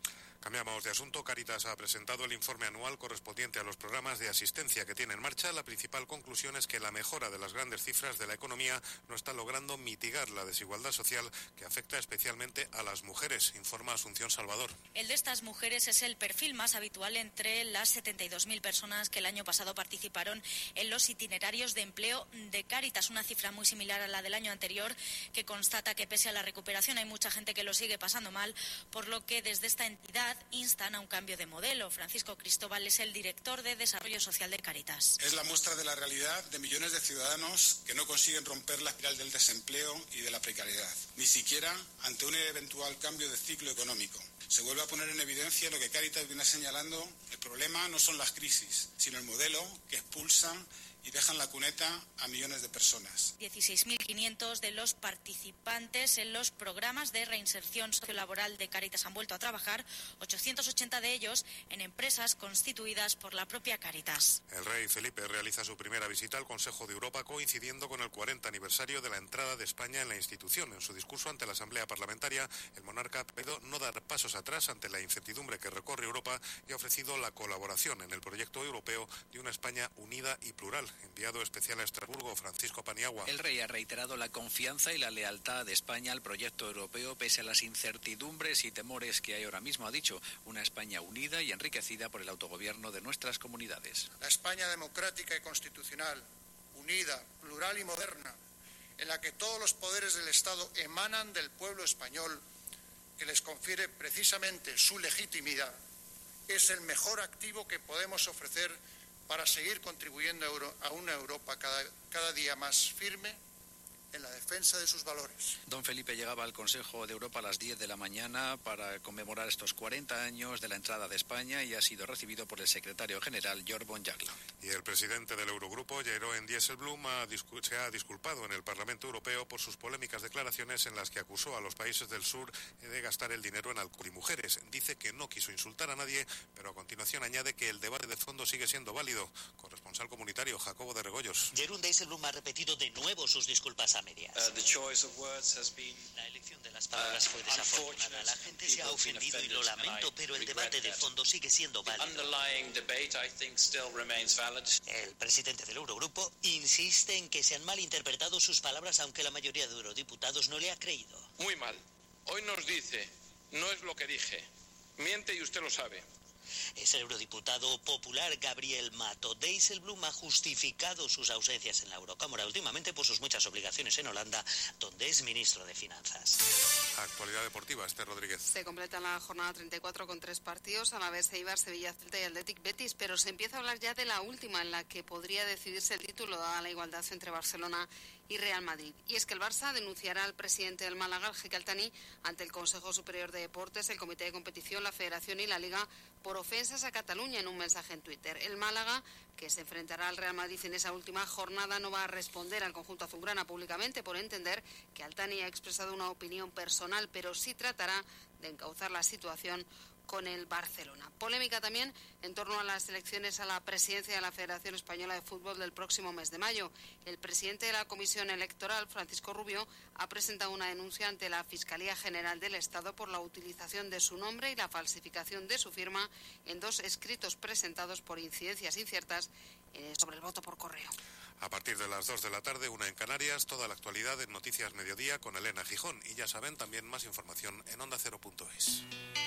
Cambiamos de asunto. Cáritas ha presentado el informe anual correspondiente a los programas de asistencia que tiene en marcha. La principal conclusión es que la mejora de las grandes cifras de la economía no está logrando mitigar la desigualdad social que afecta especialmente a las mujeres, informa Asunción Salvador. El de estas mujeres es el perfil más habitual entre las setenta y dos mil personas que el año pasado participaron en los itinerarios de empleo de Cáritas, una cifra muy similar a la del año anterior, que constata que pese a la recuperación hay mucha gente que lo sigue pasando mal, por lo que desde esta entidad instan a un cambio de modelo. Francisco Cristóbal es el director de Desarrollo Social de Cáritas. Es la muestra de la realidad de millones de ciudadanos que no consiguen romper la espiral del desempleo y de la precariedad, ni siquiera ante un eventual cambio de ciclo económico. Se vuelve a poner en evidencia lo que Cáritas viene señalando: el problema no son las crisis, sino el modelo que expulsan y dejan la cuneta a millones de personas. dieciséis mil quinientos de los participantes en los programas de reinserción sociolaboral de Cáritas han vuelto a trabajar, ochocientos ochenta de ellos en empresas constituidas por la propia Cáritas. El rey Felipe realiza su primera visita al Consejo de Europa, coincidiendo con el cuarenta aniversario de la entrada de España en la institución. En su discurso ante la Asamblea Parlamentaria, el monarca ha pedido no dar pasos atrás ante la incertidumbre que recorre Europa y ha ofrecido la colaboración en el proyecto europeo de una España unida y plural. Enviado especial a Estrasburgo, Francisco Paniagua. El rey ha reiterado la confianza y la lealtad de España al proyecto europeo pese a las incertidumbres y temores que hay ahora mismo. Ha dicho, una España unida y enriquecida por el autogobierno de nuestras comunidades. La España democrática y constitucional, unida, plural y moderna, en la que todos los poderes del Estado emanan del pueblo español, que les confiere precisamente su legitimidad, es el mejor activo que podemos ofrecer para seguir contribuyendo a una Europa cada, cada día más firme en la defensa de sus valores. Don Felipe llegaba al Consejo de Europa a las diez de la mañana para conmemorar estos cuarenta años de la entrada de España y ha sido recibido por el secretario general, Jordi Bonjagla. Y el presidente del Eurogrupo, Jeroen Dijsselbloem, ha discu- se ha disculpado en el Parlamento Europeo por sus polémicas declaraciones en las que acusó a los países del sur de gastar el dinero en alcohol y mujeres. Dice que no quiso insultar a nadie, pero a continuación añade que el debate de fondo sigue siendo válido. Corresponsal comunitario, Jacobo de Regoyos. Jeroen Dijsselbloem ha repetido de nuevo sus disculpas a medias. Uh, the choice of words has been, la elección de las palabras fue desafortunada. La gente se ha ofendido y lo lamento, pero el debate de fondo sigue siendo válido. Underlying debate, I think, still remains valid. El presidente del Eurogrupo insiste en que se han malinterpretado sus palabras, aunque la mayoría de eurodiputados no le ha creído. Muy mal. Hoy nos dice, no es lo que dije. Miente y usted lo sabe. Es el eurodiputado popular Gabriel Mato. Dijsselbloem ha justificado sus ausencias en la Eurocámara últimamente por sus muchas obligaciones en Holanda, donde es ministro de Finanzas. Actualidad deportiva, Esther Rodríguez. Se completa la jornada treinta y cuatro con tres partidos, a la vez Eibar, Sevilla, Celta y Athletic Betis, pero se empieza a hablar ya de la última, en la que podría decidirse el título, dada la igualdad entre Barcelona y Real Madrid. Y es que el Barça denunciará al presidente del Málaga, el Jeque Altani, ante el Consejo Superior de Deportes, el Comité de Competición, la Federación y la Liga por ofensas a Cataluña en un mensaje en Twitter. El Málaga, que se enfrentará al Real Madrid en esa última jornada, no va a responder al conjunto azulgrana públicamente por entender que Altani ha expresado una opinión personal, pero sí tratará de encauzar la situación con el Barcelona. Polémica también en torno a las elecciones a la presidencia de la Federación Española de Fútbol del próximo mes de mayo. El presidente de la Comisión Electoral, Francisco Rubio, ha presentado una denuncia ante la Fiscalía General del Estado por la utilización de su nombre y la falsificación de su firma en dos escritos presentados por incidencias inciertas eh, sobre el voto por correo. A partir de las dos de la tarde, una en Canarias, toda la actualidad en Noticias Mediodía con Elena Gijón. Y ya saben, también más información en onda cero punto es.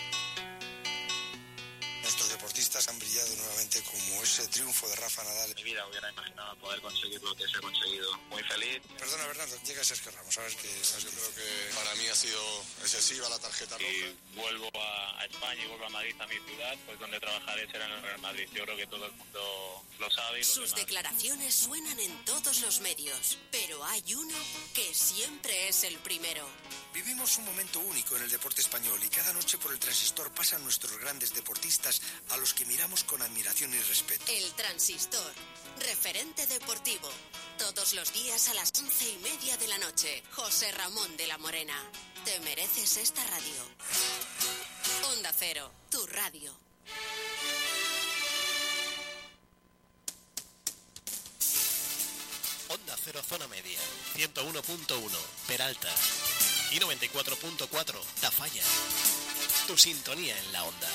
Nuestros deportistas han brillado nuevamente como ese triunfo de Rafa Nadal. En mi vida hubiera imaginado poder conseguir lo que se ha conseguido. Muy feliz. Perdona, Bernardo, llega Sergio Ramos. A ver qué. Yo creo que para mí ha sido excesiva la tarjeta roja. Y vuelvo a, a España y vuelvo a Madrid, a mi ciudad, pues donde trabajaré será en el Real Madrid. Yo creo que todo el mundo lo sabe. Y Sus demás. declaraciones suenan en todos los medios, pero hay uno que siempre es el primero. Vivimos un momento único en el deporte español y cada noche por el Transistor pasan nuestros grandes deportistas a los que miramos con admiración y respeto. El Transistor, referente deportivo. Todos los días a las once y media de la noche. José Ramón de la Morena. Te mereces esta radio. Onda Cero, tu radio. Onda Cero Zona Media, ciento uno punto uno, Peralta y noventa y cuatro punto cuatro, Tafalla. tu sintonía en la onda.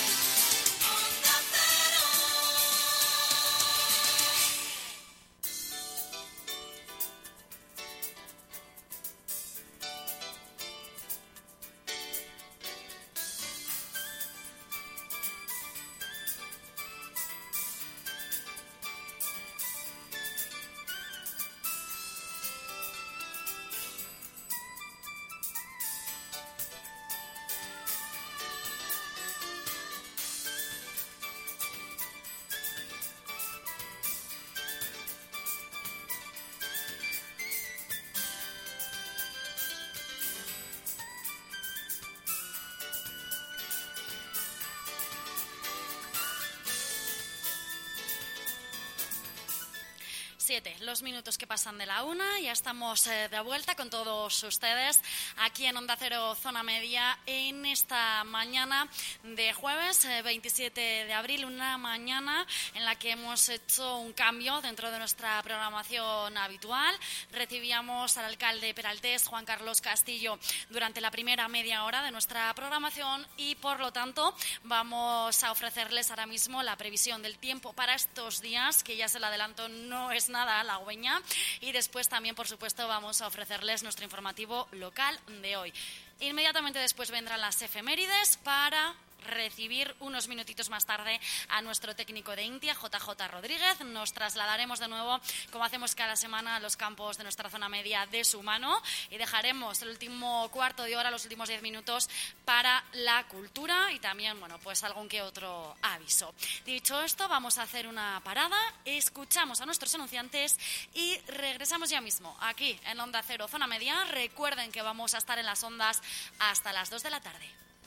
Siete, los minutos que pasan de la una, ya estamos eh, de vuelta con todos ustedes aquí en Onda Cero Zona Media en esta mañana de jueves eh, veintisiete de abril, una mañana en la que hemos hecho un cambio dentro de nuestra programación habitual. Recibíamos al alcalde peraltés, Juan Carlos Castillo, durante la primera media hora de nuestra programación y, por lo tanto, vamos a ofrecerles ahora mismo la previsión del tiempo para estos días, que ya se lo adelanto, no es nada halagüeña, y después también, por supuesto, vamos a ofrecerles nuestro informativo local de hoy. Inmediatamente después vendrán las efemérides para recibir unos minutitos más tarde a nuestro técnico de Intia, J J Rodríguez. Nos trasladaremos de nuevo, como hacemos cada semana, a los campos de nuestra zona media de su mano y dejaremos el último cuarto de hora, los últimos diez minutos para la cultura y también, bueno, pues algún que otro aviso. Dicho esto, vamos a hacer una parada, escuchamos a nuestros anunciantes y regresamos ya mismo aquí en Onda Cero Zona Media. Recuerden que vamos a estar en las ondas hasta las dos de la tarde.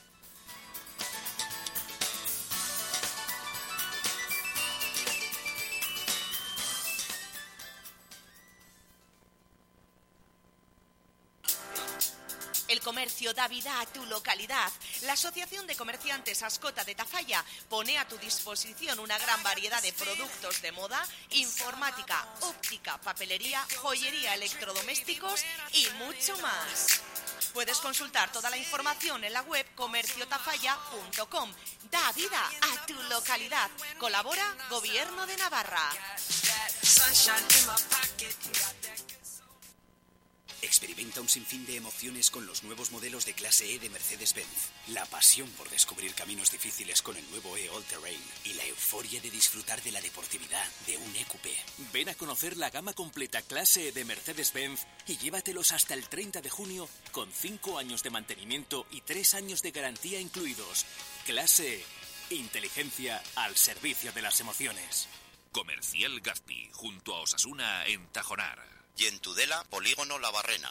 El comercio da vida a tu localidad. La Asociación de Comerciantes Ascota de Tafalla pone a tu disposición una gran variedad de productos de moda, informática, óptica, papelería, joyería, electrodomésticos y mucho más. Puedes consultar toda la información en la web comercio tafalla punto com. Da vida a tu localidad. Colabora Gobierno de Navarra. Experimenta un sinfín de emociones con los nuevos modelos de clase E de Mercedes-Benz. La pasión por descubrir caminos difíciles con el nuevo E All Terrain y la euforia de disfrutar de la deportividad de un E Q P. Ven a conocer la gama completa clase E de Mercedes-Benz y llévatelos hasta el treinta de junio con cinco años de mantenimiento y tres años de garantía incluidos. Clase E, inteligencia al servicio de las emociones. Comercial Gazpi, junto a Osasuna en Tajonar. Y en Tudela, Polígono La Barrena.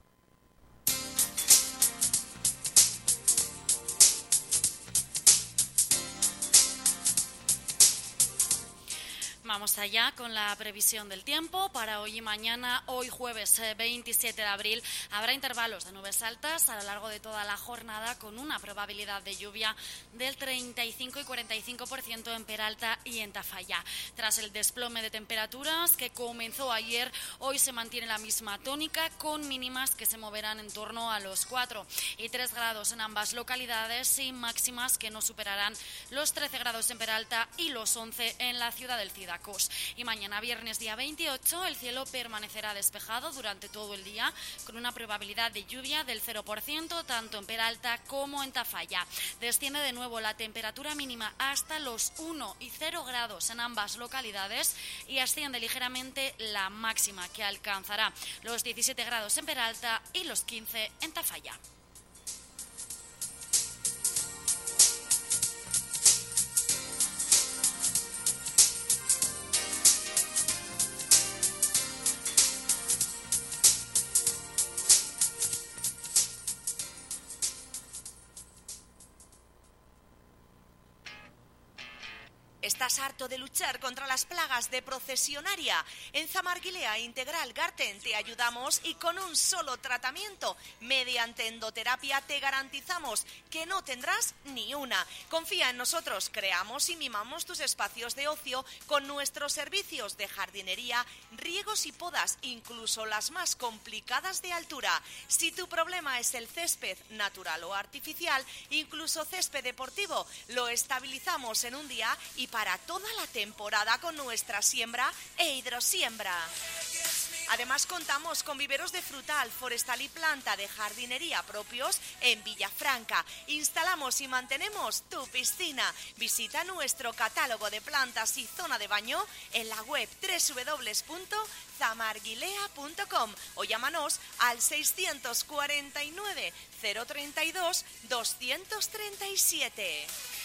Vamos allá con la previsión del tiempo para hoy y mañana. Hoy jueves veintisiete de abril habrá intervalos de nubes altas a lo largo de toda la jornada con una probabilidad de lluvia del treinta y cinco y cuarenta y cinco por ciento en Peralta y en Tafalla. Tras el desplome de temperaturas que comenzó ayer, hoy se mantiene la misma tónica con mínimas que se moverán en torno a los cuatro y tres grados en ambas localidades y máximas que no superarán los trece grados en Peralta y los once en la ciudad del Cidacos. Y mañana, viernes día veintiocho, el cielo permanecerá despejado durante todo el día con una probabilidad de lluvia del cero por ciento tanto en Peralta como en Tafalla. Desciende de nuevo la temperatura mínima hasta los uno y cero grados en ambas localidades y asciende ligeramente la máxima, que alcanzará los diecisiete grados en Peralta y los quince en Tafalla. ¿Estás harto de luchar contra las plagas de procesionaria? En Zamarguilea Integral Garten te ayudamos y con un solo tratamiento, mediante endoterapia, te garantizamos que no tendrás ni una. Confía en nosotros, creamos y mimamos tus espacios de ocio con nuestros servicios de jardinería, riegos y podas, incluso las más complicadas de altura. Si tu problema es el césped natural o artificial, incluso césped deportivo, lo estabilizamos en un día y para toda la temporada con nuestra siembra e hidrosiembra. Además contamos con viveros de frutal, forestal y planta de jardinería propios en Villafranca. Instalamos y mantenemos tu piscina. Visita nuestro catálogo de plantas y zona de baño en la web doble u doble u doble u punto zamarguilea punto com o llámanos al seiscientos cuarenta y nueve, cero treinta y dos, doscientos treinta y siete.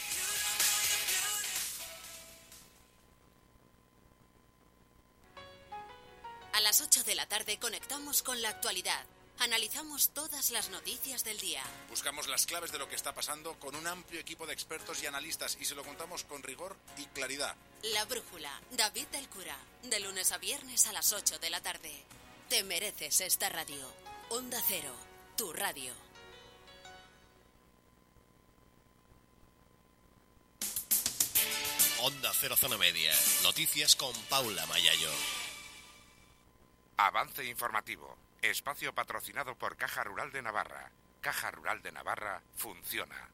A las ocho de la tarde conectamos con la actualidad. Analizamos todas las noticias del día. Buscamos las claves de lo que está pasando con un amplio equipo de expertos y analistas y se lo contamos con rigor y claridad. La Brújula, David del Cura, de lunes a viernes a las ocho de la tarde. Te mereces esta radio. Onda Cero, tu radio. Onda Cero Zona Media. Noticias con Paula Mayayo. Avance informativo. Espacio patrocinado por Caja Rural de Navarra. Caja Rural de Navarra funciona.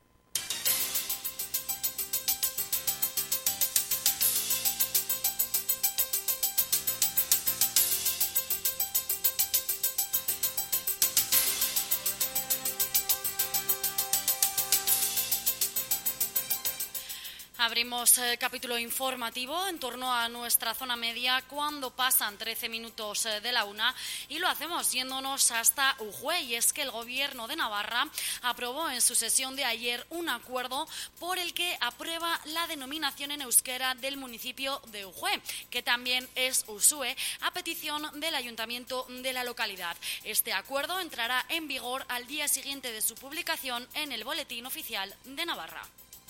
Abrimos eh, capítulo informativo en torno a nuestra zona media cuando pasan trece minutos eh, de la una y lo hacemos yéndonos hasta Ujue. Y es que el Gobierno de Navarra aprobó en su sesión de ayer un acuerdo por el que aprueba la denominación en euskera del municipio de Ujue, que también es Usue, a petición del ayuntamiento de la localidad. Este acuerdo entrará en vigor al día siguiente de su publicación en el Boletín Oficial de Navarra.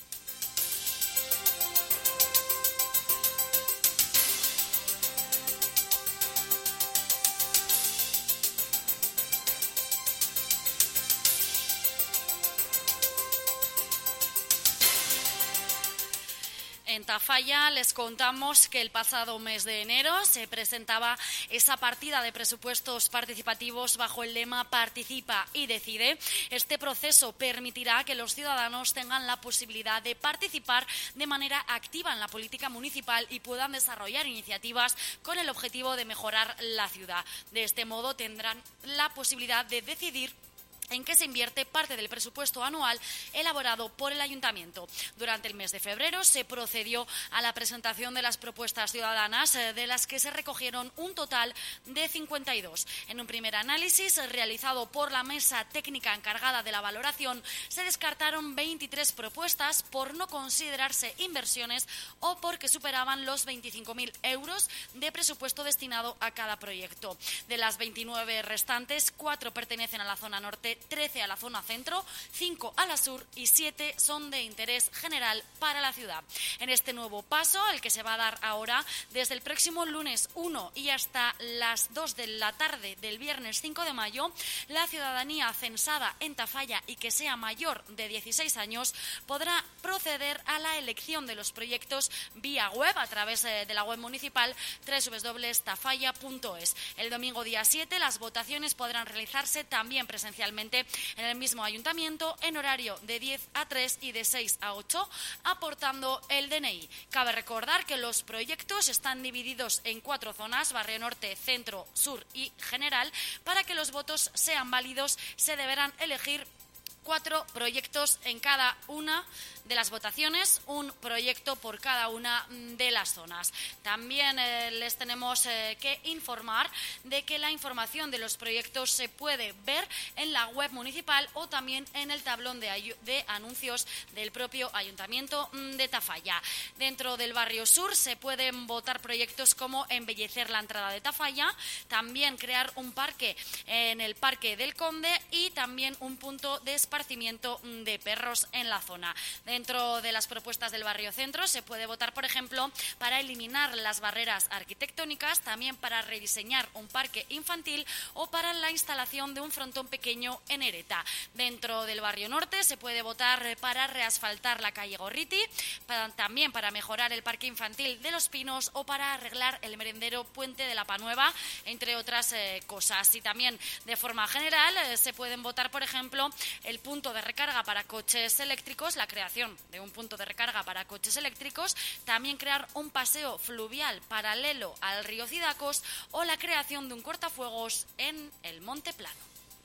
En Tafalla les contamos que el pasado mes de enero se presentaba esa partida de presupuestos participativos bajo el lema Participa y Decide. Este proceso permitirá que los ciudadanos tengan la posibilidad de participar de manera activa en la política municipal y puedan desarrollar iniciativas con el objetivo de mejorar la ciudad. De este modo tendrán la posibilidad de decidir en que se invierte parte del presupuesto anual elaborado por el Ayuntamiento. Durante el mes de febrero se procedió a la presentación de las propuestas ciudadanas, de las que se recogieron un total de cincuenta y dos. En un primer análisis realizado por la mesa técnica encargada de la valoración, se descartaron veintitrés propuestas por no considerarse inversiones o porque superaban los veinticinco mil euros de presupuesto destinado a cada proyecto. De las veintinueve restantes, cuatro pertenecen a la zona norte, trece a la zona centro, cinco a la sur y siete son de interés general para la ciudad. En este nuevo paso, el que se va a dar ahora, desde el próximo lunes uno y hasta las dos de la tarde del viernes cinco de mayo, la ciudadanía censada en Tafalla y que sea mayor de dieciséis años podrá proceder a la elección de los proyectos vía web a través de la web municipal doble u doble u doble u punto tafalla punto es. El domingo día siete las votaciones podrán realizarse también presencialmente en el mismo ayuntamiento en horario de diez a tres y de seis a ocho, aportando el D N I. Cabe recordar que los proyectos están divididos en cuatro zonas: barrio norte, centro, sur y general. Para que los votos sean válidos se deberán elegir cuatro proyectos en cada una de las votaciones, un proyecto por cada una de las zonas. También eh, les tenemos eh, que informar de que la información de los proyectos se puede ver en la web municipal o también en el tablón de, de anuncios del propio Ayuntamiento de Tafalla. Dentro del barrio sur se pueden votar proyectos como embellecer la entrada de Tafalla, también crear un parque en el Parque del Conde y también un punto de esparcimiento de perros en la zona. Dentro de las propuestas del barrio centro se puede votar, por ejemplo, para eliminar las barreras arquitectónicas, también para rediseñar un parque infantil o para la instalación de un frontón pequeño en Ereta. Dentro del barrio norte se puede votar para reasfaltar la calle Gorriti, para, también para mejorar el parque infantil de Los Pinos o para arreglar el merendero Puente de la Panueva, entre otras eh, cosas. Y también, de forma general, eh, se pueden votar, por ejemplo, el punto de recarga para coches eléctricos, la creación de un punto de recarga para coches eléctricos, también crear un paseo fluvial paralelo al río Cidacos o la creación de un cortafuegos en el Monte Plano.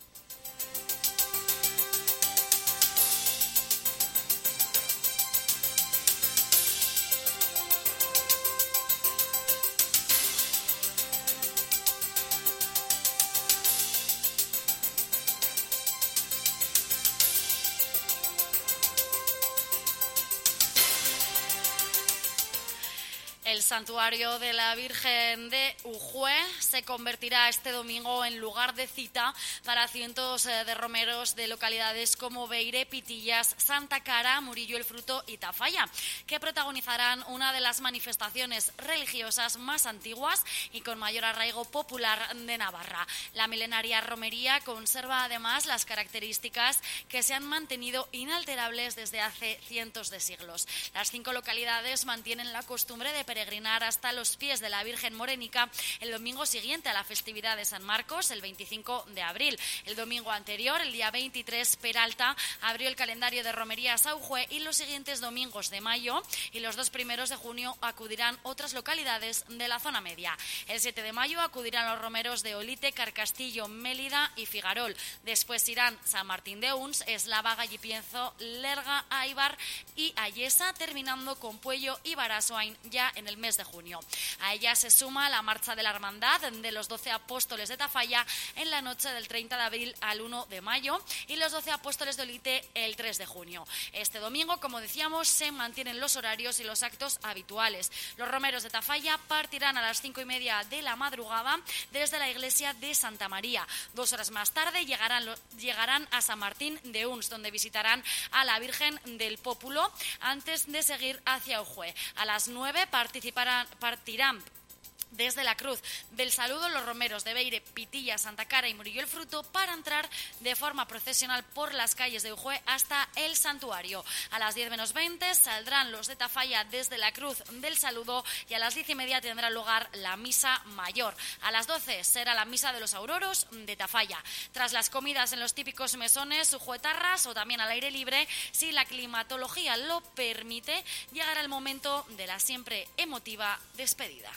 El santuario de la Virgen de Ujue se convertirá este domingo en lugar de cita para cientos de romeros de localidades como Beire, Pitillas, Santa Cara, Murillo el Fruto y Tafalla, que protagonizarán una de las manifestaciones religiosas más antiguas y con mayor arraigo popular de Navarra. La milenaria romería conserva además las características que se han mantenido inalterables desde hace cientos de siglos. Las cinco localidades mantienen la costumbre de peregrinar hasta los pies de la Virgen Morénica el domingo siguiente a la festividad de San Marcos, el veinticinco de abril. El domingo anterior, el día veintitrés, Peralta abrió el calendario de romerías a Ujue y los siguientes domingos de mayo y los dos primeros de junio acudirán otras localidades de la zona media. El siete de mayo acudirán los romeros de Olite, Carcastillo, Mélida y Figarol. Después irán San Martín de Uns, Eslava, Gallipienzo, Lerga, Aibar y Ayesa, terminando con Puello y Barasoain ya en el mes de junio. A ella se suma la marcha de la Hermandad de los doce Apóstoles de Tafalla en la noche del treinta de abril al uno de mayo y los doce Apóstoles de Olite el tres de junio. Este domingo, como decíamos, se mantienen los horarios y los actos habituales. Los romeros de Tafalla partirán a las cinco y media de la madrugada desde la iglesia de Santa María. Dos horas más tarde llegarán, llegarán a San Martín de Uns, donde visitarán a la Virgen del Pópulo antes de seguir hacia Ujue. A las nueve participarán partirán desde la Cruz del Saludo los romeros de Beire, Pitilla, Santa Cara y Murillo el Fruto para entrar de forma procesional por las calles de Ujue hasta el santuario. A las diez menos veinte saldrán los de Tafalla desde la Cruz del Saludo y a las diez y media tendrá lugar la misa mayor. A las doce será la misa de los auroros de Tafalla. Tras las comidas en los típicos mesones ujuetarras o también al aire libre, si la climatología lo permite, llegará el momento de la siempre emotiva despedida.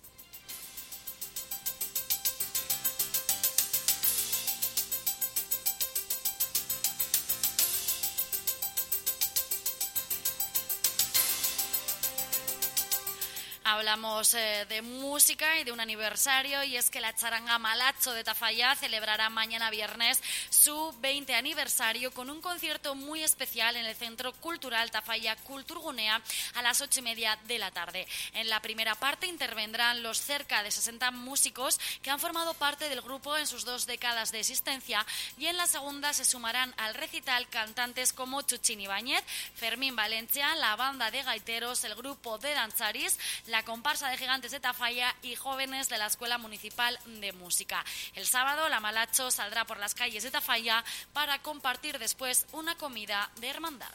Hablamos eh, de música y de un aniversario, y es que la charanga Malacho de Tafalla celebrará mañana viernes su veinte aniversario con un concierto muy especial en el Centro Cultural Tafalla Kulturgunea a las ocho y media de la tarde. En la primera parte intervendrán los cerca de sesenta músicos que han formado parte del grupo en sus dos décadas de existencia, y en la segunda se sumarán al recital cantantes como Chuchín Ibáñez, Fermín Valencia, la banda de gaiteros, el grupo de danzaris, la comparsa de gigantes de Tafalla y jóvenes de la Escuela Municipal de Música. El sábado la Malacho saldrá por las calles de Tafalla para compartir después una comida de hermandad.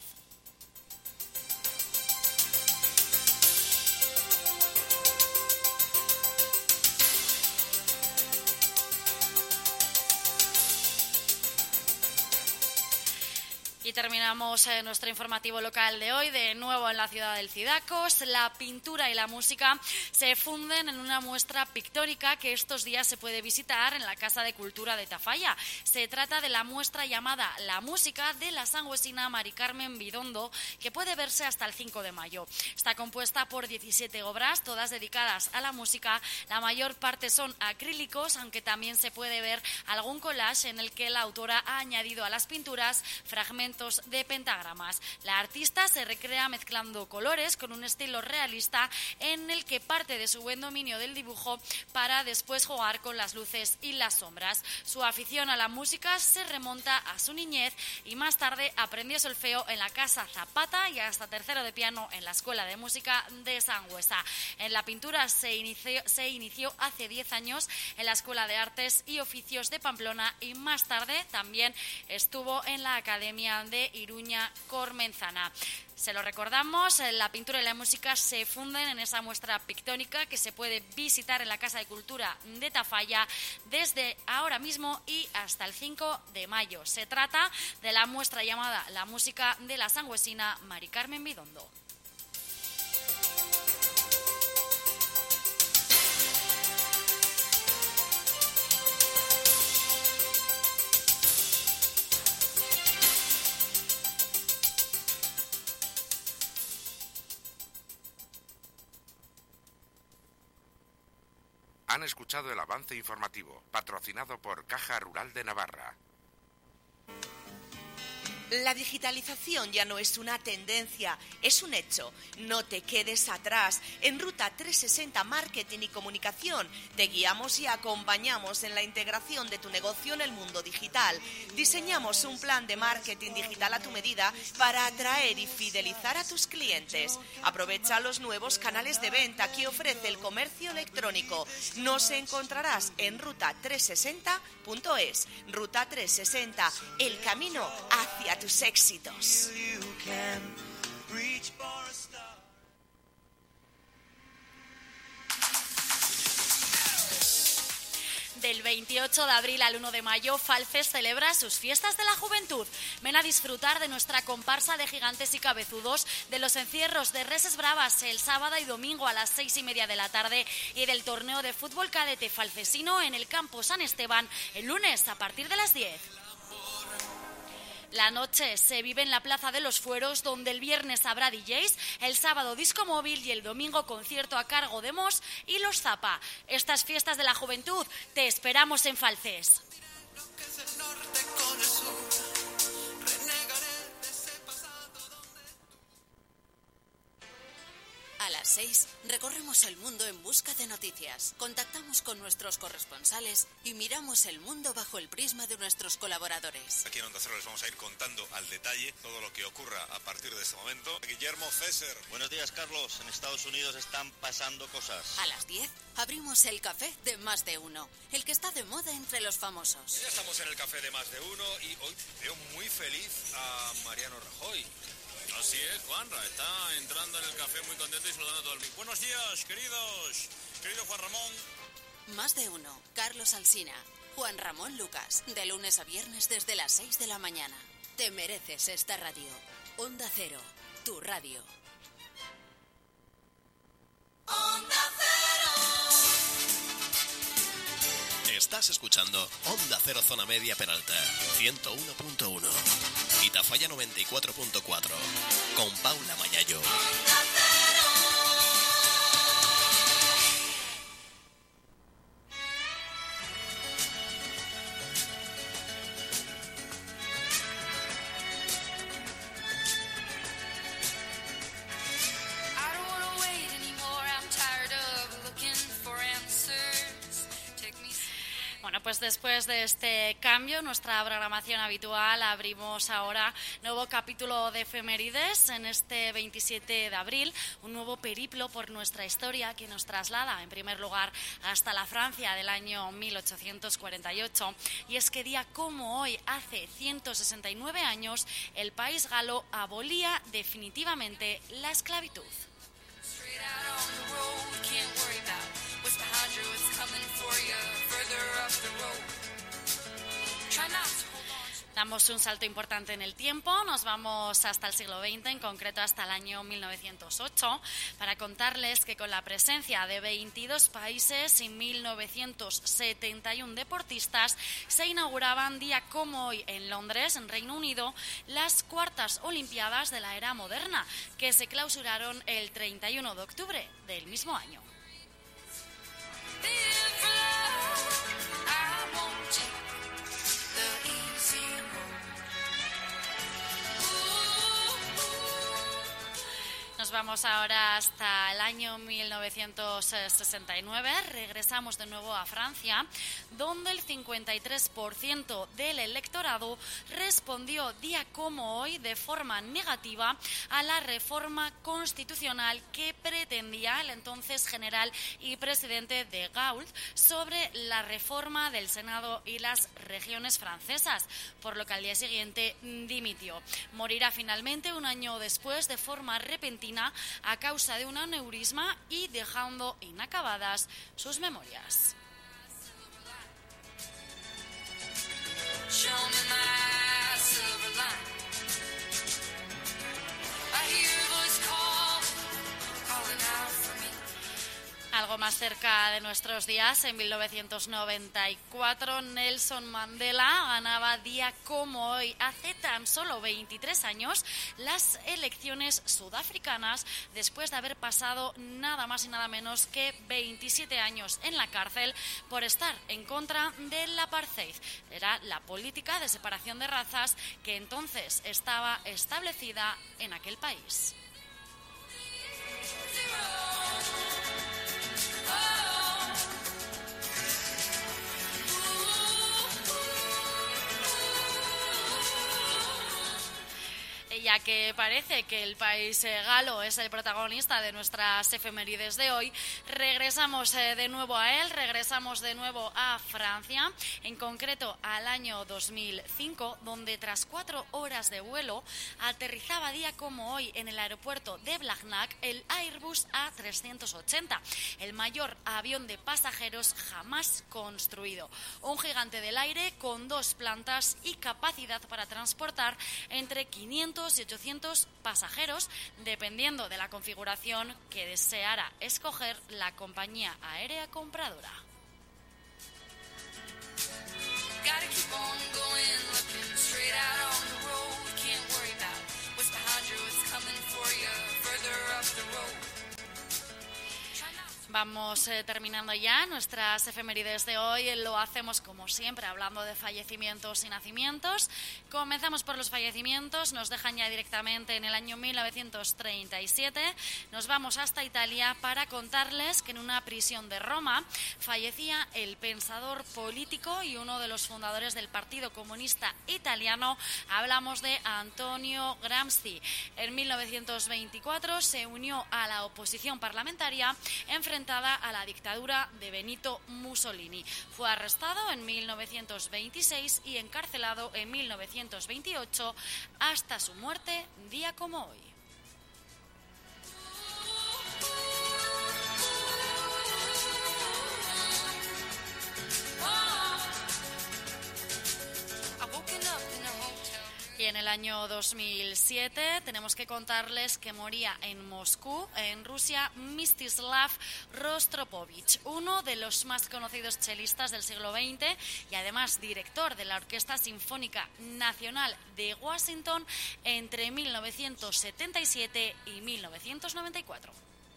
Y terminamos eh, nuestro informativo local de hoy, de nuevo en la ciudad del Cidacos. La pintura y la música se funden en una muestra pictórica que estos días se puede visitar en la Casa de Cultura de Tafalla. Se trata de la muestra llamada La Música de la sangüesina Mari Carmen Bidondo, que puede verse hasta el cinco de mayo. Está compuesta por diecisiete obras, todas dedicadas a la música. La mayor parte son acrílicos, aunque también se puede ver algún collage en el que la autora ha añadido a las pinturas fragmentos trozos de pentagramas. La artista se recrea mezclando colores con un estilo realista en el que parte de su buen dominio del dibujo para después jugar con las luces y las sombras. Su afición a la música se remonta a su niñez y más tarde aprendió solfeo en la Casa Zapata y hasta tercero de piano en la Escuela de Música de Sangüesa. En la pintura se inició, se inició hace diez años en la Escuela de Artes y Oficios de Pamplona y más tarde también estuvo en la Academia de Iruña Cormenzana. Se lo recordamos, la pintura y la música se funden en esa muestra pictónica que se puede visitar en la Casa de Cultura de Tafalla desde ahora mismo y hasta el cinco de mayo. Se trata de la muestra llamada La música de la sangüesina Mari Carmen Bidondo. Han escuchado el avance informativo, patrocinado por Caja Rural de Navarra. La digitalización ya no es una tendencia, es un hecho. No te quedes atrás. En Ruta trescientos sesenta Marketing y Comunicación te guiamos y acompañamos en la integración de tu negocio en el mundo digital. Diseñamos un plan de marketing digital a tu medida para atraer y fidelizar a tus clientes. Aprovecha los nuevos canales de venta que ofrece el comercio electrónico. Nos encontrarás en ruta trescientos sesenta punto es. Ruta trescientos sesenta, el camino hacia tus éxitos. Del veintiocho de abril al uno de mayo, Falces celebra sus fiestas de la juventud. Ven a disfrutar de nuestra comparsa de gigantes y cabezudos, de los encierros de reses bravas el sábado y domingo a las seis y media de la tarde y del torneo de fútbol cadete falcesino en el campo San Esteban el lunes a partir de las diez. La noche se vive en la Plaza de los Fueros, donde el viernes habrá D Js, el sábado disco móvil y el domingo concierto a cargo de Mos y Los Zapa. Estas fiestas de la juventud te esperamos en Falces. A las seis recorremos el mundo en busca de noticias. Contactamos con nuestros corresponsales y miramos el mundo bajo el prisma de nuestros colaboradores. Aquí en Onda Cero les vamos a ir contando al detalle todo lo que ocurra a partir de este momento. Guillermo Fesser. Buenos días, Carlos. En Estados Unidos están pasando cosas. A las diez abrimos el café de Más de Uno, el que está de moda entre los famosos. Ya estamos en el café de Más de Uno y hoy veo muy feliz a Mariano Rajoy. Así es, Juanra, está entrando en el café muy contento y saludando a todo el mundo. Buenos días, queridos, querido Juan Ramón. Más de Uno, Carlos Alsina, Juan Ramón Lucas, de lunes a viernes desde las seis de la mañana. Te mereces esta radio. Onda Cero, tu radio. Onda Estás escuchando Onda Cero Zona Media Peralta, ciento uno punto uno. Y Tafalla noventa y cuatro punto cuatro, con Paula Mayayo. Bueno, pues después de este cambio, nuestra programación habitual, abrimos ahora nuevo capítulo de efemérides en este veintisiete de abril, un nuevo periplo por nuestra historia que nos traslada, en primer lugar, hasta la Francia del año mil ochocientos cuarenta y ocho. Y es que día como hoy, hace ciento sesenta y nueve años, el país galo abolía definitivamente la esclavitud. Damos un salto importante en el tiempo, nos vamos hasta el siglo veinte, en concreto hasta el año mil novecientos ocho, para contarles que con la presencia de veintidós países y mil novecientos setenta y uno deportistas se inauguraban día como hoy en Londres, en Reino Unido, las cuartas Olimpiadas de la era moderna, que se clausuraron el treinta y uno de octubre del mismo año. Nos vamos ahora hasta el año mil novecientos sesenta y nueve. Regresamos de nuevo a Francia, donde el cincuenta y tres por ciento del electorado respondió día como hoy de forma negativa a la reforma constitucional que pretendía el entonces general y presidente de Gaulle sobre la reforma del Senado y las regiones francesas, por lo que al día siguiente dimitió. Morirá finalmente un año después de forma repentina a causa de un aneurisma y dejando inacabadas sus memorias. Algo más cerca de nuestros días, en mil novecientos noventa y cuatro, Nelson Mandela ganaba día como hoy, hace tan solo veintitrés años, las elecciones sudafricanas, después de haber pasado nada más y nada menos que veintisiete años en la cárcel por estar en contra del apartheid. Era la política de separación de razas que entonces estaba establecida en aquel país. Ya que parece que el país eh, galo es el protagonista de nuestras efemérides de hoy, regresamos eh, de nuevo a él, regresamos de nuevo a Francia, en concreto al año dos mil cinco, donde tras cuatro horas de vuelo aterrizaba día como hoy en el aeropuerto de Blagnac el Airbus A trescientos ochenta, el mayor avión de pasajeros jamás construido. Un gigante del aire con dos plantas y capacidad para transportar entre quinientos y ochocientos pasajeros, dependiendo de la configuración que deseara escoger la compañía aérea compradora. Vamos eh, terminando ya nuestras efemérides de hoy. Lo hacemos como siempre hablando de fallecimientos y nacimientos. Comenzamos por los fallecimientos. Nos dejan ya directamente en el año mil novecientos treinta y siete. Nos vamos hasta Italia para contarles que en una prisión de Roma fallecía el pensador político y uno de los fundadores del Partido Comunista Italiano. Hablamos de Antonio Gramsci. En mil novecientos veinticuatro se unió a la oposición parlamentaria enfrentada a la dictadura de Benito Mussolini. Fue arrestado en mil novecientos veintiséis y encarcelado en mil novecientos veintiocho hasta su muerte día como hoy. Y en el año dos mil siete tenemos que contarles que moría en Moscú, en Rusia, Mstislav Rostropovich, uno de los más conocidos chelistas del siglo veinte y además director de la Orquesta Sinfónica Nacional de Washington entre mil novecientos setenta y siete y mil novecientos noventa y cuatro.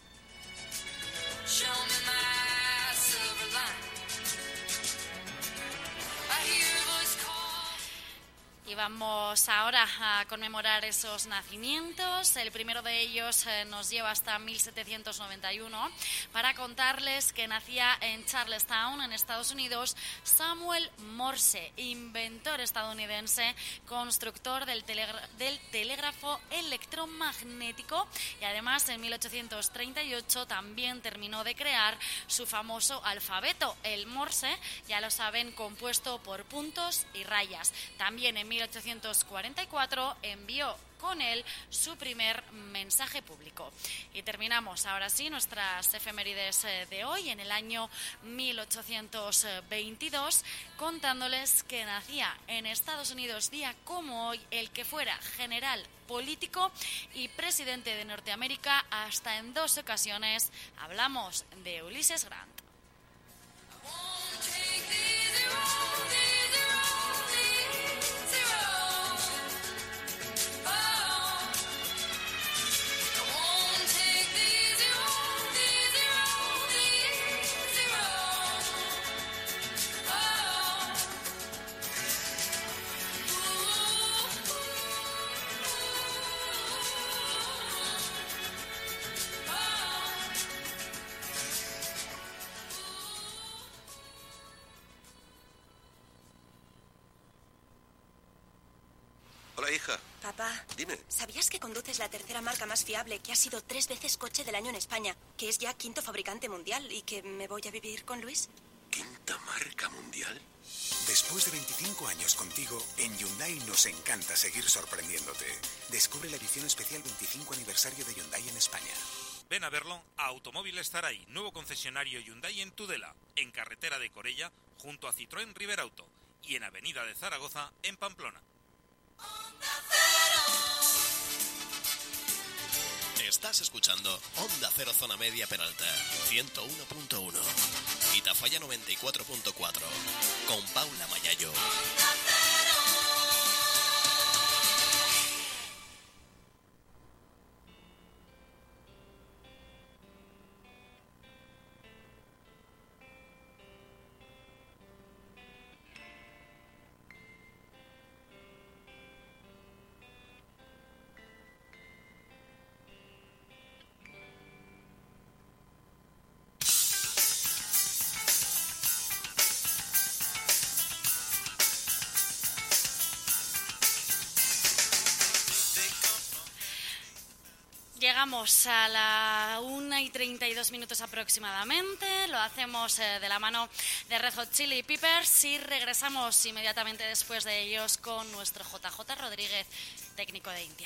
Y vamos ahora a conmemorar esos nacimientos. El primero de ellos eh, nos lleva hasta mil setecientos noventa y uno para contarles que nacía en Charlestown, en Estados Unidos, Samuel Morse, inventor estadounidense, constructor del, telegra- del telégrafo electromagnético, y además en mil ochocientos treinta y ocho también terminó de crear su famoso alfabeto, el Morse, ya lo saben, compuesto por puntos y rayas. También en mil ochocientos cuarenta y cuatro envió con él su primer mensaje público. Y terminamos ahora sí nuestras efemérides de hoy en el año mil ochocientos veintidós contándoles que nacía en Estados Unidos día como hoy el que fuera general político y presidente de Norteamérica hasta en dos ocasiones. Hablamos de Ulysses Grant. Papá. Dime. ¿Sabías que conduces la tercera marca más fiable, que ha sido tres veces coche del año en España, que es ya quinto fabricante mundial y que me voy a vivir con Luis? ¿Quinta marca mundial? Después de veinticinco años contigo, en Hyundai nos encanta seguir sorprendiéndote. Descubre la edición especial veinticinco aniversario de Hyundai en España. Ven a verlo a Automóviles Taray, nuevo concesionario Hyundai en Tudela, en carretera de Corella, junto a Citroën Riberauto, y en avenida de Zaragoza, en Pamplona. Estás escuchando Onda Cero Zona Media Peralta, ciento uno punto uno. Y Tafalla noventa y cuatro punto cuatro, con Paula Mayayo. Llegamos a la una y treinta y dos minutos aproximadamente, lo hacemos eh, de la mano de Red Hot Chili Peppers y regresamos inmediatamente después de ellos con nuestro J J Rodríguez, técnico de India.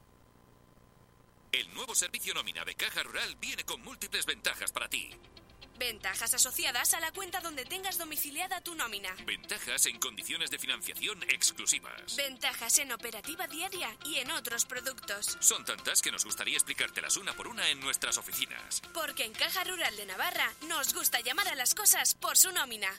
El nuevo servicio nómina de Caja Rural viene con múltiples ventajas para ti. Ventajas asociadas a la cuenta donde tengas domiciliada tu nómina. Ventajas en condiciones de financiación exclusivas. Ventajas en operativa diaria y en otros productos. Son tantas que nos gustaría explicártelas una por una en nuestras oficinas. Porque en Caja Rural de Navarra nos gusta llamar a las cosas por su nómina.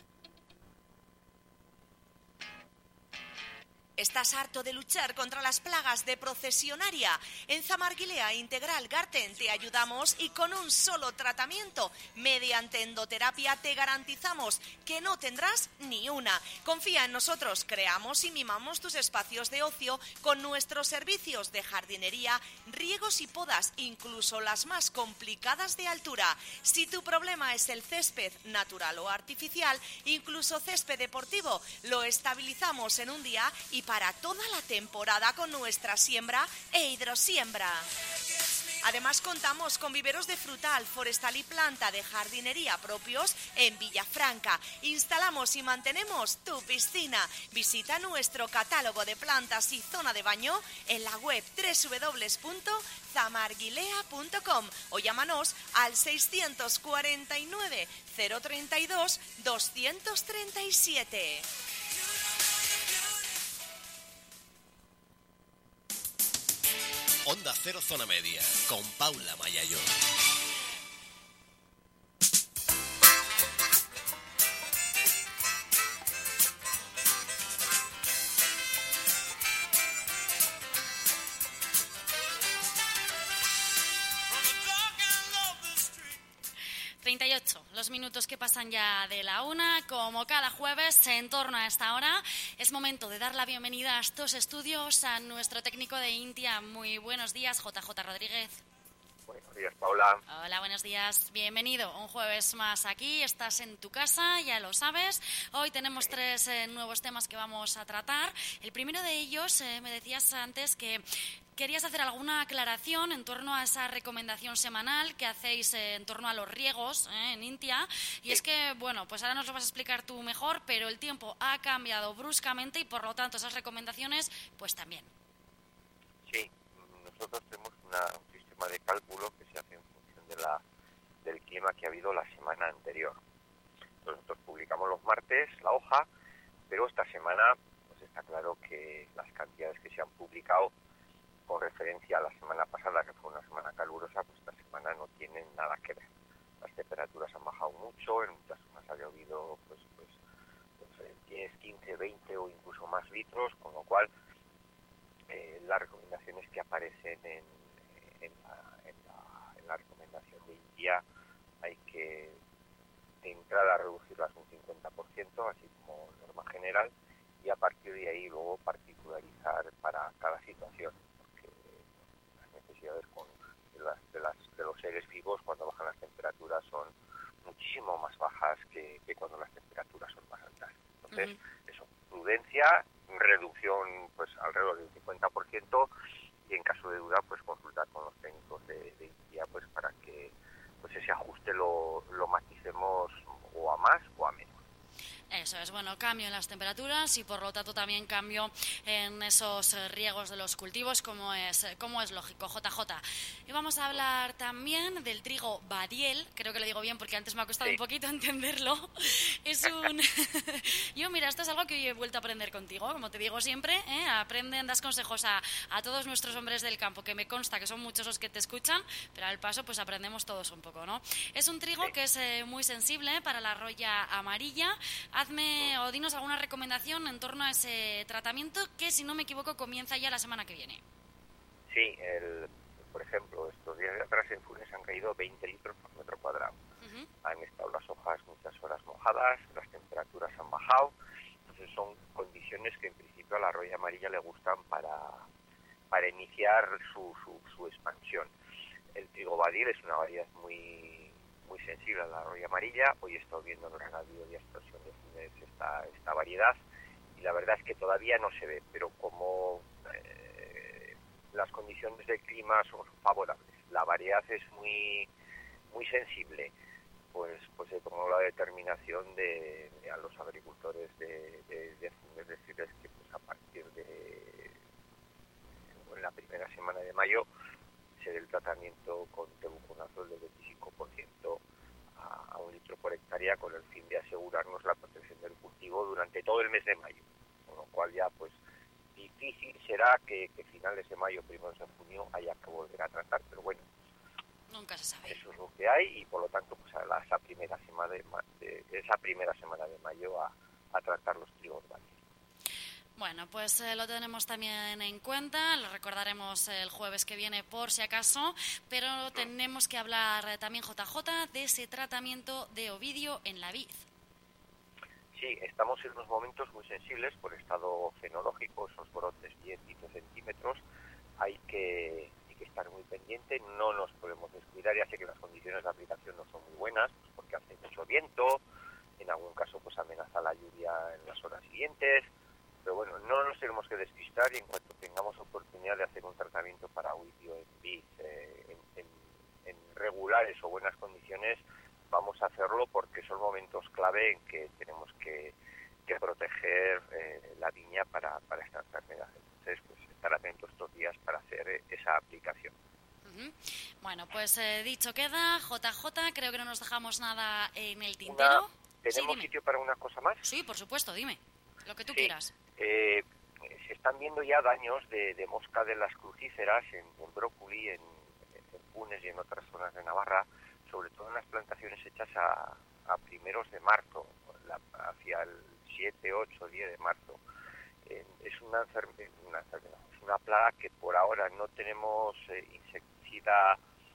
¿Estás harto de luchar contra las plagas de procesionaria? En Zamarguilea Integral Garten te ayudamos y con un solo tratamiento, mediante endoterapia, te garantizamos que no tendrás ni una. Confía en nosotros, creamos y mimamos tus espacios de ocio con nuestros servicios de jardinería, riegos y podas, incluso las más complicadas de altura. Si tu problema es el césped natural o artificial, incluso césped deportivo, lo estabilizamos en un día y para toda la temporada con nuestra siembra e hidrosiembra. Además contamos con viveros de frutal, forestal y planta de jardinería propios en Villafranca. Instalamos y mantenemos tu piscina. Visita nuestro catálogo de plantas y zona de baño en la web doble u doble u doble u punto zamarguilea punto com o llámanos al seiscientos cuarenta y nueve, cero treinta y dos, doscientos treinta y siete. Onda Cero Zona Media, con Paula Mayayo. treinta y ocho, los minutos que pasan ya de la una, como cada jueves, en torno a esta hora, es momento de dar la bienvenida a estos estudios a nuestro técnico de Intia. Muy buenos días, J J Rodríguez. Buenos días, Paula. Hola, buenos días. Bienvenido un jueves más aquí. Estás en tu casa, ya lo sabes. Hoy tenemos tres eh, nuevos temas que vamos a tratar. El primero de ellos, eh, me decías antes que querías hacer alguna aclaración en torno a esa recomendación semanal que hacéis eh, en torno a los riegos eh, en Intia. Y sí. Es que, bueno, pues ahora nos lo vas a explicar tú mejor, pero el tiempo ha cambiado bruscamente y, por lo tanto, esas recomendaciones, pues también. Sí, nosotros tenemos una, un sistema de cálculo que se hace en función de la, del clima que ha habido la semana anterior. Nosotros publicamos los martes la hoja, pero esta semana pues está claro que las cantidades que se han publicado con referencia a la semana pasada, que fue una semana calurosa, pues esta semana no tienen nada que ver. Las temperaturas han bajado mucho, en muchas zonas ha llovido pues, pues, pues diez, quince, veinte o incluso más litros, con lo cual eh, las recomendaciones que aparecen en, en, la, en, la, en la recomendación de Intia hay que de entrada reducirlas un cincuenta por ciento, así como norma general, y a partir de ahí luego particularizar para cada situación. Con de, las, de, las, de los seres vivos, cuando bajan las temperaturas son muchísimo más bajas que, que cuando las temperaturas son más altas. Entonces, uh-huh. eso, prudencia, reducción pues alrededor del cincuenta por ciento y en caso de duda pues consultar con los técnicos de, de Intia pues para que pues ese ajuste lo, lo maticemos o a más o a menos. Eso es, bueno, cambio en las temperaturas y por lo tanto también cambio en esos riegos de los cultivos, como es, como es lógico, J J. Y vamos a hablar también del trigo Badiel, creo que lo digo bien porque antes me ha costado sí. un poquito entenderlo. Es un... Yo, mira, esto es algo que hoy he vuelto a aprender contigo, como te digo siempre, ¿eh? Aprenden, das consejos a, a todos nuestros hombres del campo, que me consta que son muchos los que te escuchan, pero al paso pues aprendemos todos un poco, ¿no? Es un trigo sí. que es eh, muy sensible para la roya amarilla. Hazme o dinos alguna recomendación en torno a ese tratamiento que, si no me equivoco, comienza ya la semana que viene. Sí, el, por ejemplo, estos días de atrás en Funes han caído veinte litros por metro cuadrado. Uh-huh. Han estado las hojas muchas horas mojadas, las temperaturas han bajado, entonces son condiciones que en principio a la roya amarilla le gustan para, para iniciar su, su, su expansión. El trigo Badiel es una variedad muy muy sensible a la roya amarilla. Hoy he estado viendo en el regadío de explosión de Funes esta, esta variedad y la verdad es que todavía no se ve, pero como eh, las condiciones del clima son favorables, la variedad es muy muy sensible, pues pues he tomado la determinación de, de a los agricultores de, de, de Funes decirles que pues a partir de en la primera semana de mayo se dé el tratamiento con tebuconazol del veinticinco por ciento a, a un litro por hectárea con el fin de asegurarnos la protección del cultivo durante todo el mes de mayo, con lo cual ya pues difícil será que, que finales de mayo, primeros de junio haya que volver a tratar, pero bueno, nunca se sabe. Eso es lo que hay y por lo tanto pues a la, esa primera semana de, de esa primera semana de mayo a, a tratar los trigos varios. Bueno, pues eh, lo tenemos también en cuenta, lo recordaremos el jueves que viene por si acaso, pero tenemos que hablar eh, también, J J, de ese tratamiento de ovidio en la vid. Sí, estamos en unos momentos muy sensibles por estado fenológico, esos brotes diez centímetros, hay que, hay que estar muy pendiente, no nos podemos descuidar, ya sé que las condiciones de aplicación no son muy buenas, pues porque hace mucho viento, en algún caso pues amenaza la lluvia en las horas siguientes, pero bueno, no nos tenemos que despistar y en cuanto tengamos oportunidad de hacer un tratamiento para ovidio en vid eh, en, en, en regulares o buenas condiciones, vamos a hacerlo porque son momentos clave en que tenemos que, que proteger eh, la viña para, para esta enfermedad. Entonces, pues estar atentos estos días para hacer eh, esa aplicación. Uh-huh. Bueno, pues eh, dicho queda, J J, creo que no nos dejamos nada en el tintero. Una, ¿Tenemos sí, sitio para una cosa más? Sí, por supuesto, dime, lo que tú sí. quieras. Eh, se están viendo ya daños de, de mosca de las crucíferas en, en brócoli, en, en Punes y en otras zonas de Navarra, sobre todo en las plantaciones hechas a, a primeros de marzo, la, hacia el siete, ocho, diez de marzo. Eh, es una enfermedad, una enfermedad, es una plaga que por ahora no tenemos eh, insecticida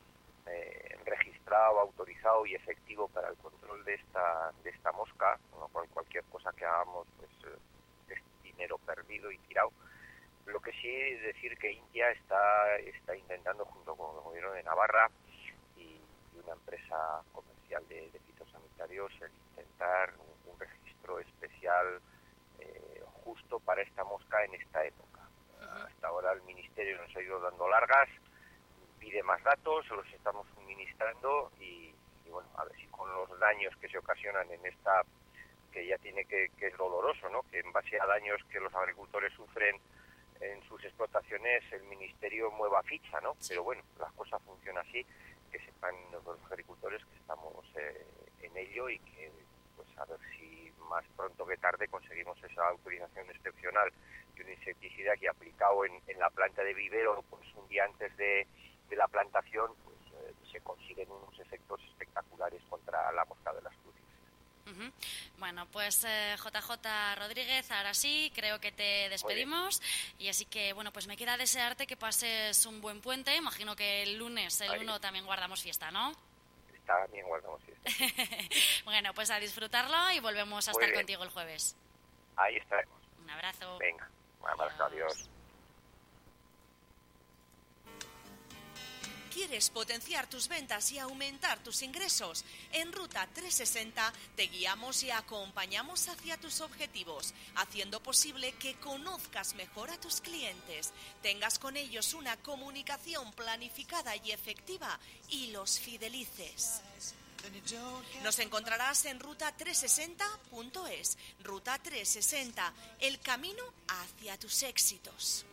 eh, registrado, autorizado y efectivo para el control de esta de esta mosca, con lo cual cualquier cosa que hagamos pues eh, es dinero perdido y tirado. Lo que sí es decir que India está está intentando junto con el gobierno de Navarra y, y una empresa comercial de, de fitosanitarios el intentar un, un registro especial eh, justo para esta mosca en esta época. Uh-huh. Hasta ahora el ministerio nos ha ido dando largas, pide más datos, se los estamos suministrando y, y bueno, a ver si con los daños que se ocasionan en esta, que ya tiene que, que es doloroso, ¿no? Que en base a daños que los agricultores sufren en sus explotaciones el ministerio mueva ficha, ¿no? Pero bueno, las cosas funcionan así, que sepan los agricultores que estamos eh, en ello y que pues a ver si más pronto que tarde conseguimos esa autorización excepcional de un insecticida que aplicado en, en la planta de vivero pues un día antes de, de la plantación pues eh, se consiguen unos efectos espectaculares contra la mosca de las cruces. Uh-huh. Bueno, pues eh, J J Rodríguez, ahora sí, creo que te despedimos y así que, bueno, pues me queda desearte que pases un buen puente. Imagino que el lunes, el uno, también guardamos fiesta, ¿no? También guardamos fiesta. Bueno, pues a disfrutarlo y volvemos a Muy estar bien. contigo el jueves. Ahí estaremos. Un abrazo. Venga, un abrazo, adiós. ¿Quieres potenciar tus ventas y aumentar tus ingresos? En Ruta trescientos sesenta te guiamos y acompañamos hacia tus objetivos, haciendo posible que conozcas mejor a tus clientes, tengas con ellos una comunicación planificada y efectiva y los fidelices. Nos encontrarás en ruta trescientos sesenta punto es. Ruta trescientos sesenta, el camino hacia tus éxitos.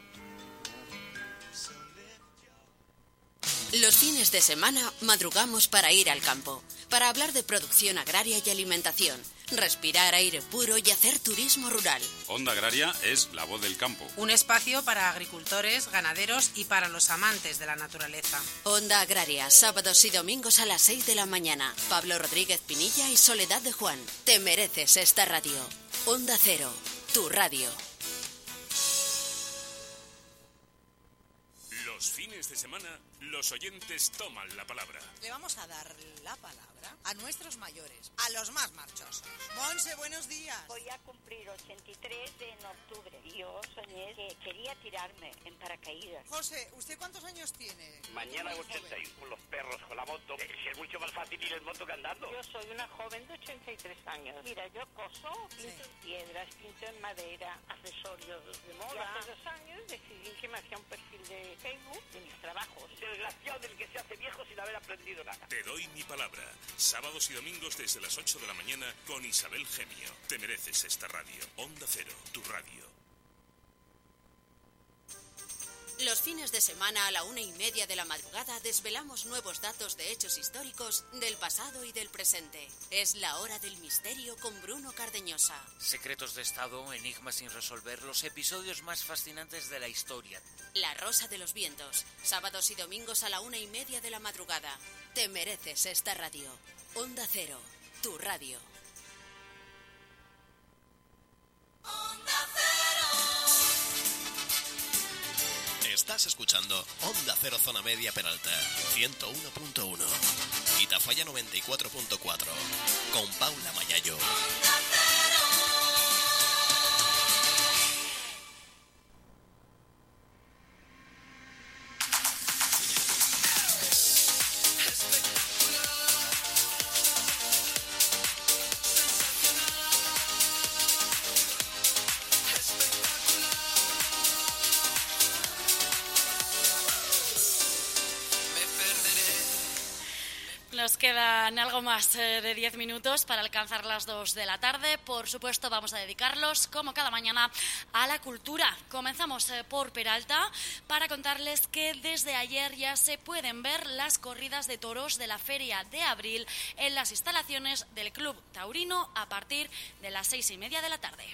Los fines de semana madrugamos para ir al campo, para hablar de producción agraria y alimentación, respirar aire puro y hacer turismo rural. Onda Agraria es la voz del campo. Un espacio para agricultores, ganaderos y para los amantes de la naturaleza. Onda Agraria, sábados y domingos a las seis de la mañana. Pablo Rodríguez Pinilla y Soledad de Juan. Te mereces esta radio. Onda Cero, tu radio. Los fines de semana, los oyentes toman la palabra. Le vamos a dar la palabra a nuestros mayores, a los más marchosos. Monse, buenos días. Voy a cumplir ochenta y tres en octubre. Yo soñé que quería tirarme en paracaídas. José, ¿usted cuántos años tiene? Mañana ochenta y uno, con los perros, con la moto. Es, es mucho más fácil ir en moto que andando. Yo soy una joven de ochenta y tres años. Mira, yo coso, pinto sí. en piedras, pinto en madera, accesorios de moda. Y hace dos años decidí que me hacía un perfil de Facebook de mis trabajos. Desgraciado del que se hace viejo sin haber aprendido nada. Te doy mi palabra. Sábados y domingos desde las ocho de la mañana con Isabel Gemio. Te mereces esta radio. Onda Cero, tu radio. Los Los fines de semana a la una y media de la madrugada desvelamos nuevos datos de hechos históricos del pasado y del presente. Es la hora del misterio con Bruno Cardeñosa. Secretos de Estado, enigmas sin resolver, los episodios más fascinantes de la historia. La Rosa de los Vientos, sábados y domingos a la una y media de la madrugada. Te mereces esta radio. Onda Cero, tu radio. Onda Cero. Estás escuchando Onda Cero Zona Media Peralta, ciento uno punto uno. Y Tafalla noventa y cuatro punto cuatro. Con Paula Mayayo. Onda Cero. Nos quedan algo más de diez minutos para alcanzar las dos de la tarde. Por supuesto, vamos a dedicarlos, como cada mañana, a la cultura. Comenzamos por Peralta para contarles que desde ayer ya se pueden ver las corridas de toros de la Feria de Abril en las instalaciones del Club Taurino a partir de las seis y media de la tarde.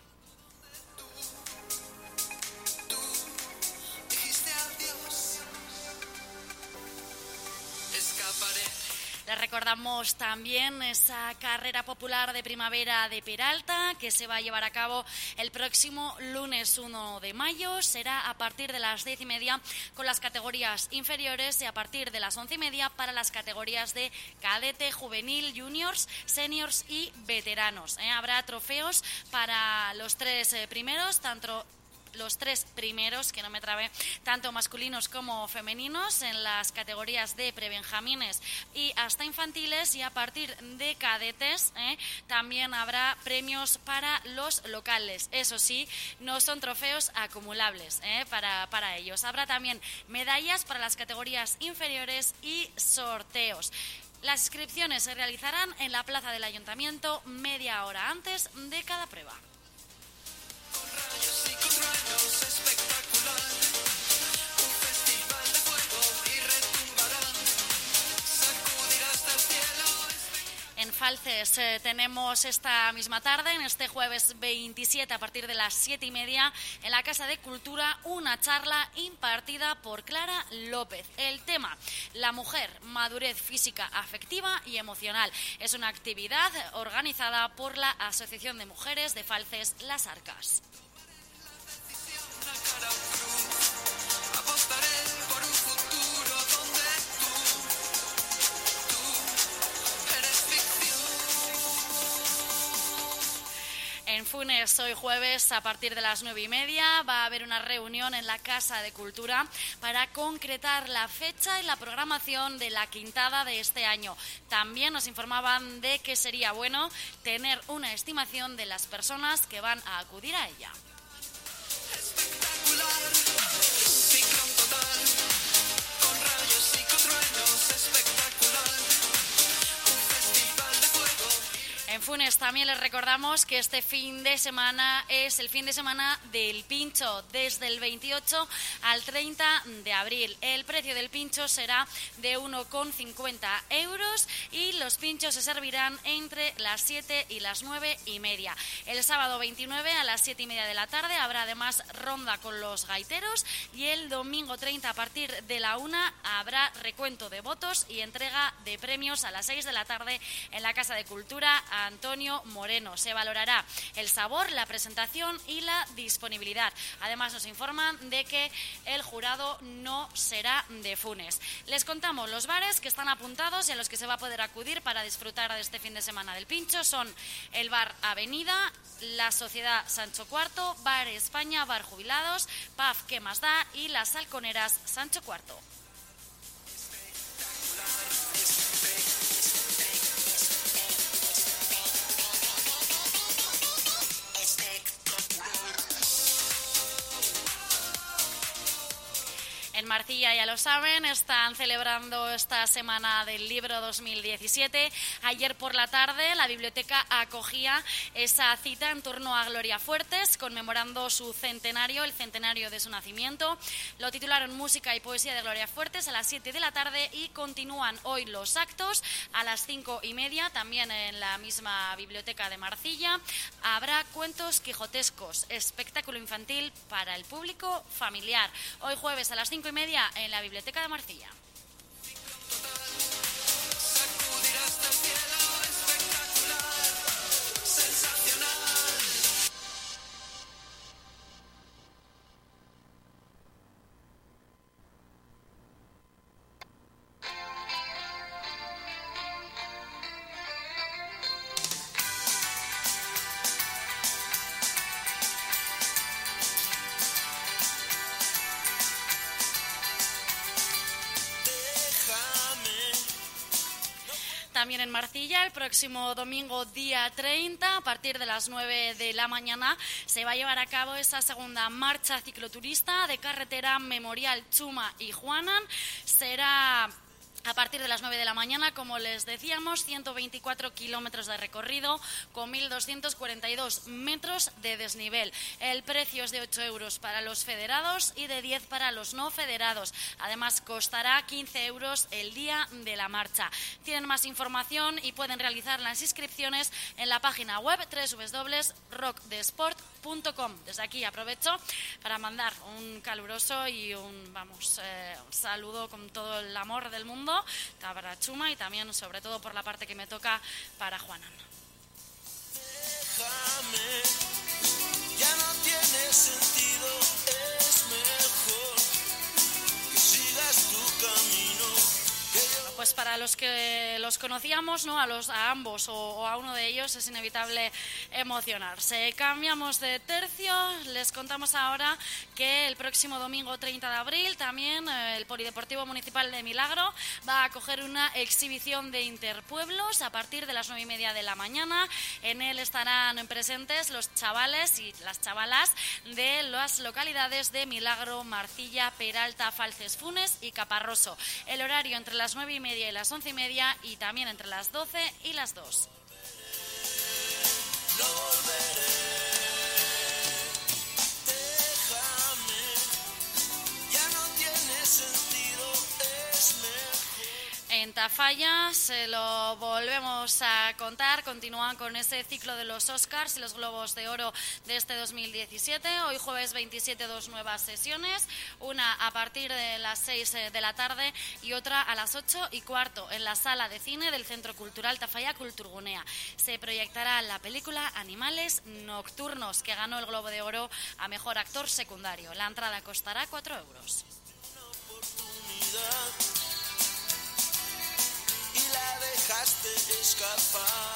Les recordamos también esa carrera popular de primavera de Peralta que se va a llevar a cabo el próximo lunes uno de mayo. Será a partir de las diez y media con las categorías inferiores y a partir de las once y media para las categorías de cadete, juvenil, juniors, seniors y veteranos. ¿eh? Habrá trofeos para los tres eh, primeros, tanto los tres primeros, que no me trabe, tanto masculinos como femeninos en las categorías de prebenjamines y hasta infantiles, y a partir de cadetes ¿eh? también habrá premios para los locales. Eso sí, no son trofeos acumulables ¿eh? para, para ellos. Habrá también medallas para las categorías inferiores y sorteos. Las inscripciones se realizarán en la plaza del Ayuntamiento media hora antes de cada prueba. En Falces eh, tenemos esta misma tarde, en este jueves veintisiete, a partir de las siete y media, en la Casa de Cultura, una charla impartida por Clara López. El tema, la mujer, madurez física, afectiva y emocional. Es una actividad organizada por la Asociación de Mujeres de Falces, Las Arcas. En Funes, hoy jueves, a partir de las nueve y media, va a haber una reunión en la Casa de Cultura para concretar la fecha y la programación de la quintada de este año. También nos informaban de que sería bueno tener una estimación de las personas que van a acudir a ella. En Funes también les recordamos que este fin de semana es el fin de semana del pincho, desde el veintiocho al treinta de abril. El precio del pincho será de uno con cincuenta euros y los pinchos se servirán entre las siete y las nueve y media. El sábado veintinueve a las siete y media de la tarde habrá además ronda con los gaiteros, y el domingo treinta a partir de la una habrá recuento de votos y entrega de premios a las seis de la tarde en la Casa de Cultura Antonio Moreno. Se valorará el sabor, la presentación y la disponibilidad. Además nos informan de que el jurado no será de Funes. Les contamos los bares que están apuntados y a los que se va a poder acudir para disfrutar de este fin de semana del pincho. Son el Bar Avenida, la Sociedad Sancho cuarto, Bar España, Bar Jubilados, P A F ¿Qué más da? Y las Halconeras Sancho cuarto. En Marcilla, ya lo saben, están celebrando esta Semana del Libro dos mil diecisiete. Ayer por la tarde la biblioteca acogía esa cita en torno a Gloria Fuertes, conmemorando su centenario, el centenario de su nacimiento. Lo titularon Música y Poesía de Gloria Fuertes a las siete de la tarde y continúan hoy los actos a las cinco y media, también en la misma biblioteca de Marcilla. Habrá cuentos quijotescos, espectáculo infantil para el público familiar. Hoy jueves a las cinco y media en la biblioteca de Marcilla. También en Marcilla, el próximo domingo día treinta, a partir de las nueve de la mañana, se va a llevar a cabo esa segunda marcha cicloturista de carretera Memorial Chuma y Juanan. Será a partir de las nueve de la mañana, como les decíamos, ciento veinticuatro kilómetros de recorrido con mil doscientos cuarenta y dos metros de desnivel. El precio es de ocho euros para los federados y de diez para los no federados. Además, costará quince euros el día de la marcha. Tienen más información y pueden realizar las inscripciones en la página web doble u doble u doble u punto rock de sport punto com. Desde aquí aprovecho para mandar un caluroso y un, vamos, eh, un saludo con todo el amor del mundo para Chuma y también, sobre todo, por la parte que me toca, para Juanan. Déjame, ya no tiene sentido, es mejor que sigas tu camino. Pues para los que los conocíamos, ¿no? A los a ambos o, o a uno de ellos es inevitable emocionarse. Cambiamos de tercio, les contamos ahora que el próximo domingo treinta de abril también eh, el Polideportivo Municipal de Milagro va a acoger una exhibición de interpueblos a partir de las nueve y media de la mañana. En él estarán presentes los chavales y las chavalas de las localidades de Milagro, Marcilla, Peralta, Falces, Funes y Caparroso. El horario entre las nueve y media y las once y media y también entre las doce y las dos. No volveré, déjame, ya no tiene sentido, es mejor. En Tafalla se lo volvemos a contar, continúan con ese ciclo de los Oscars y los Globos de Oro de este dos mil diecisiete. Hoy jueves veintisiete, dos nuevas sesiones, una a partir de las seis de la tarde y otra a las ocho y cuarto en la sala de cine del Centro Cultural Tafalla Culturgunea. Se proyectará la película Animales Nocturnos, que ganó el Globo de Oro a Mejor Actor Secundario. La entrada costará cuatro euros. La dejaste escapar.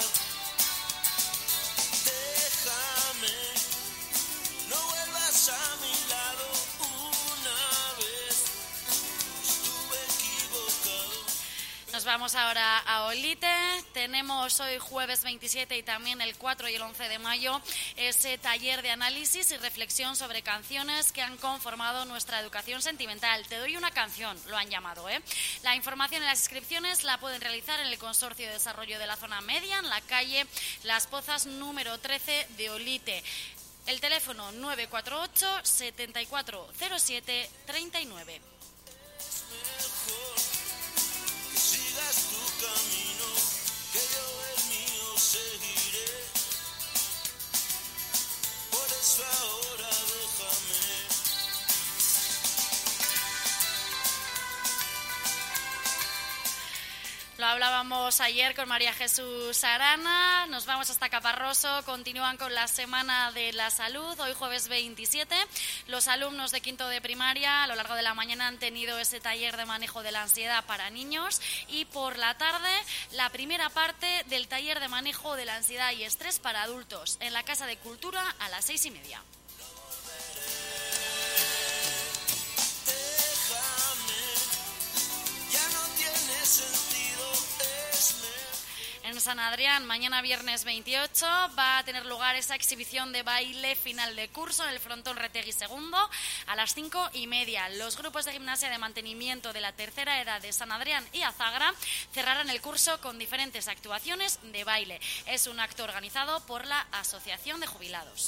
Déjame, no vuelvas a mi lado una vez. Estuve equivocado. Nos vamos ahora a Olite. Tenemos hoy jueves veintisiete y también el cuatro y el once de mayo ese taller de análisis y reflexión sobre canciones que han conformado nuestra educación sentimental. Te doy una canción, lo han llamado, ¿eh? La información y las inscripciones la pueden realizar en el Consorcio de Desarrollo de la Zona Media, en la calle Las Pozas número trece de Olite. El teléfono nueve cuatro ocho, setenta y cuatro cero siete, treinta y nueve. Que sigas tu camino, que yo el mío seguiré. Por eso ahora déjame. Lo hablábamos ayer con María Jesús Arana. Nos vamos hasta Caparroso. Continúan con la Semana de la Salud. Hoy jueves veintisiete. Los alumnos de quinto de primaria a lo largo de la mañana han tenido ese taller de manejo de la ansiedad para niños. Y por la tarde, la primera parte del taller de manejo de la ansiedad y estrés para adultos en la Casa de Cultura a las seis y media. San Adrián, mañana viernes veintiocho, va a tener lugar esa exhibición de baile final de curso en el frontón Retegui segundo a las cinco y media. Los grupos de gimnasia de mantenimiento de la tercera edad de San Adrián y Azagra cerrarán el curso con diferentes actuaciones de baile. Es un acto organizado por la Asociación de Jubilados.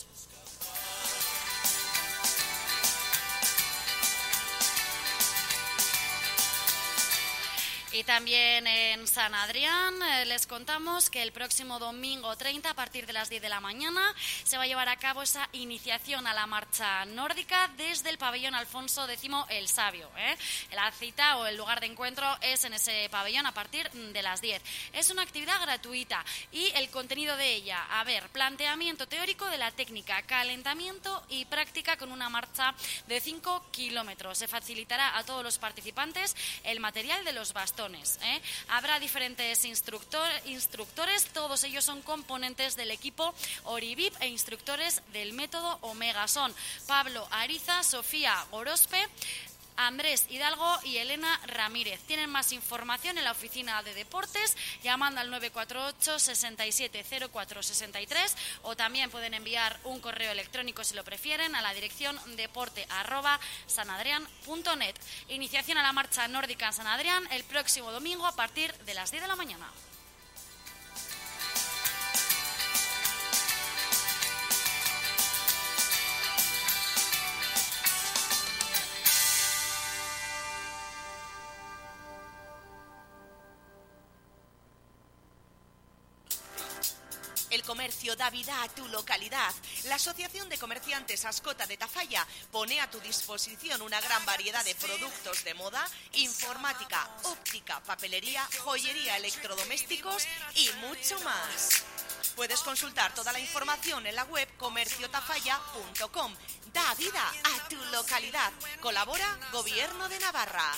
Y también en San Adrián eh, les contamos que el próximo domingo treinta, a partir de las diez de la mañana, se va a llevar a cabo esa iniciación a la marcha nórdica desde el pabellón Alfonso X el Sabio. ¿eh? La cita o el lugar de encuentro es en ese pabellón a partir de las diez. Es una actividad gratuita y el contenido de ella, a ver, planteamiento teórico de la técnica, calentamiento y práctica con una marcha de cinco kilómetros. Se facilitará a todos los participantes el material de los bastones. ¿eh? Habrá diferentes instructor, instructores, todos ellos son componentes del equipo Orivip e instructores del método Omega. Son Pablo Ariza, Sofía Gorospe, Andrés Hidalgo y Elena Ramírez. Tienen más información en la oficina de deportes llamando al nueve cuatro ocho, seis siete cero cuatro seis tres o también pueden enviar un correo electrónico si lo prefieren a la dirección deporte arroba sanadrian punto net. Iniciación a la marcha nórdica en San Adrián el próximo domingo a partir de las diez de la mañana. El comercio da vida a tu localidad. La Asociación de Comerciantes Ascota de Tafalla pone a tu disposición una gran variedad de productos de moda, informática, óptica, papelería, joyería, electrodomésticos y mucho más. Puedes consultar toda la información en la web comercio tafalla punto com. Da vida a tu localidad. Colabora Gobierno de Navarra.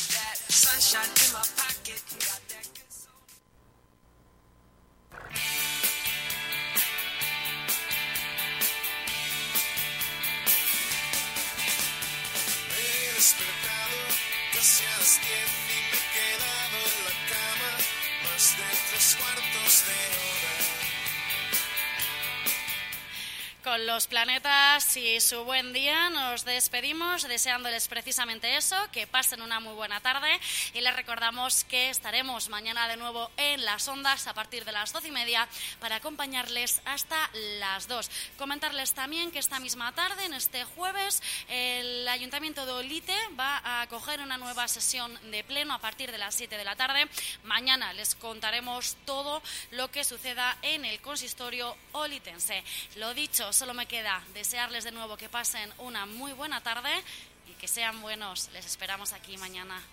Despertado casi a las diez y me he quedado en la cama más de tres cuartos de hora. Con los planetas y su buen día nos despedimos deseándoles precisamente eso, que pasen una muy buena tarde y les recordamos que estaremos mañana de nuevo en las ondas a partir de las doce y media para acompañarles hasta las dos. Comentarles también que esta misma tarde, en este jueves, el Ayuntamiento de Olite va a acoger una nueva sesión de pleno a partir de las siete de la tarde. Mañana les contaremos todo lo que suceda en el consistorio olitense. Lo dicho, solo me queda desearles de nuevo que pasen una muy buena tarde y que sean buenos. Les esperamos aquí mañana.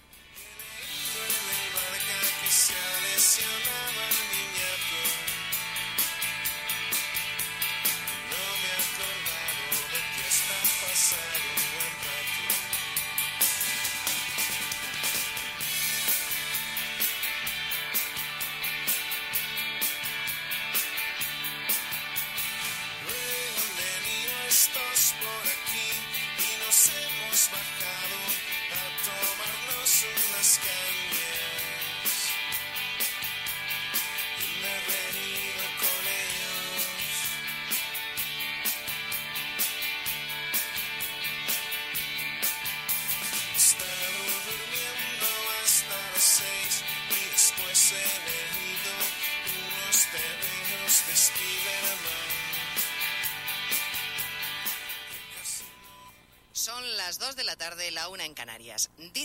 Estos por aquí y nos hemos bajado a tomarnos unas cañas y me he reído con ellos. He estado durmiendo hasta las seis y después he leído unos tebeos de Spiderman. Son las dos de la tarde, la una en Canarias. Dice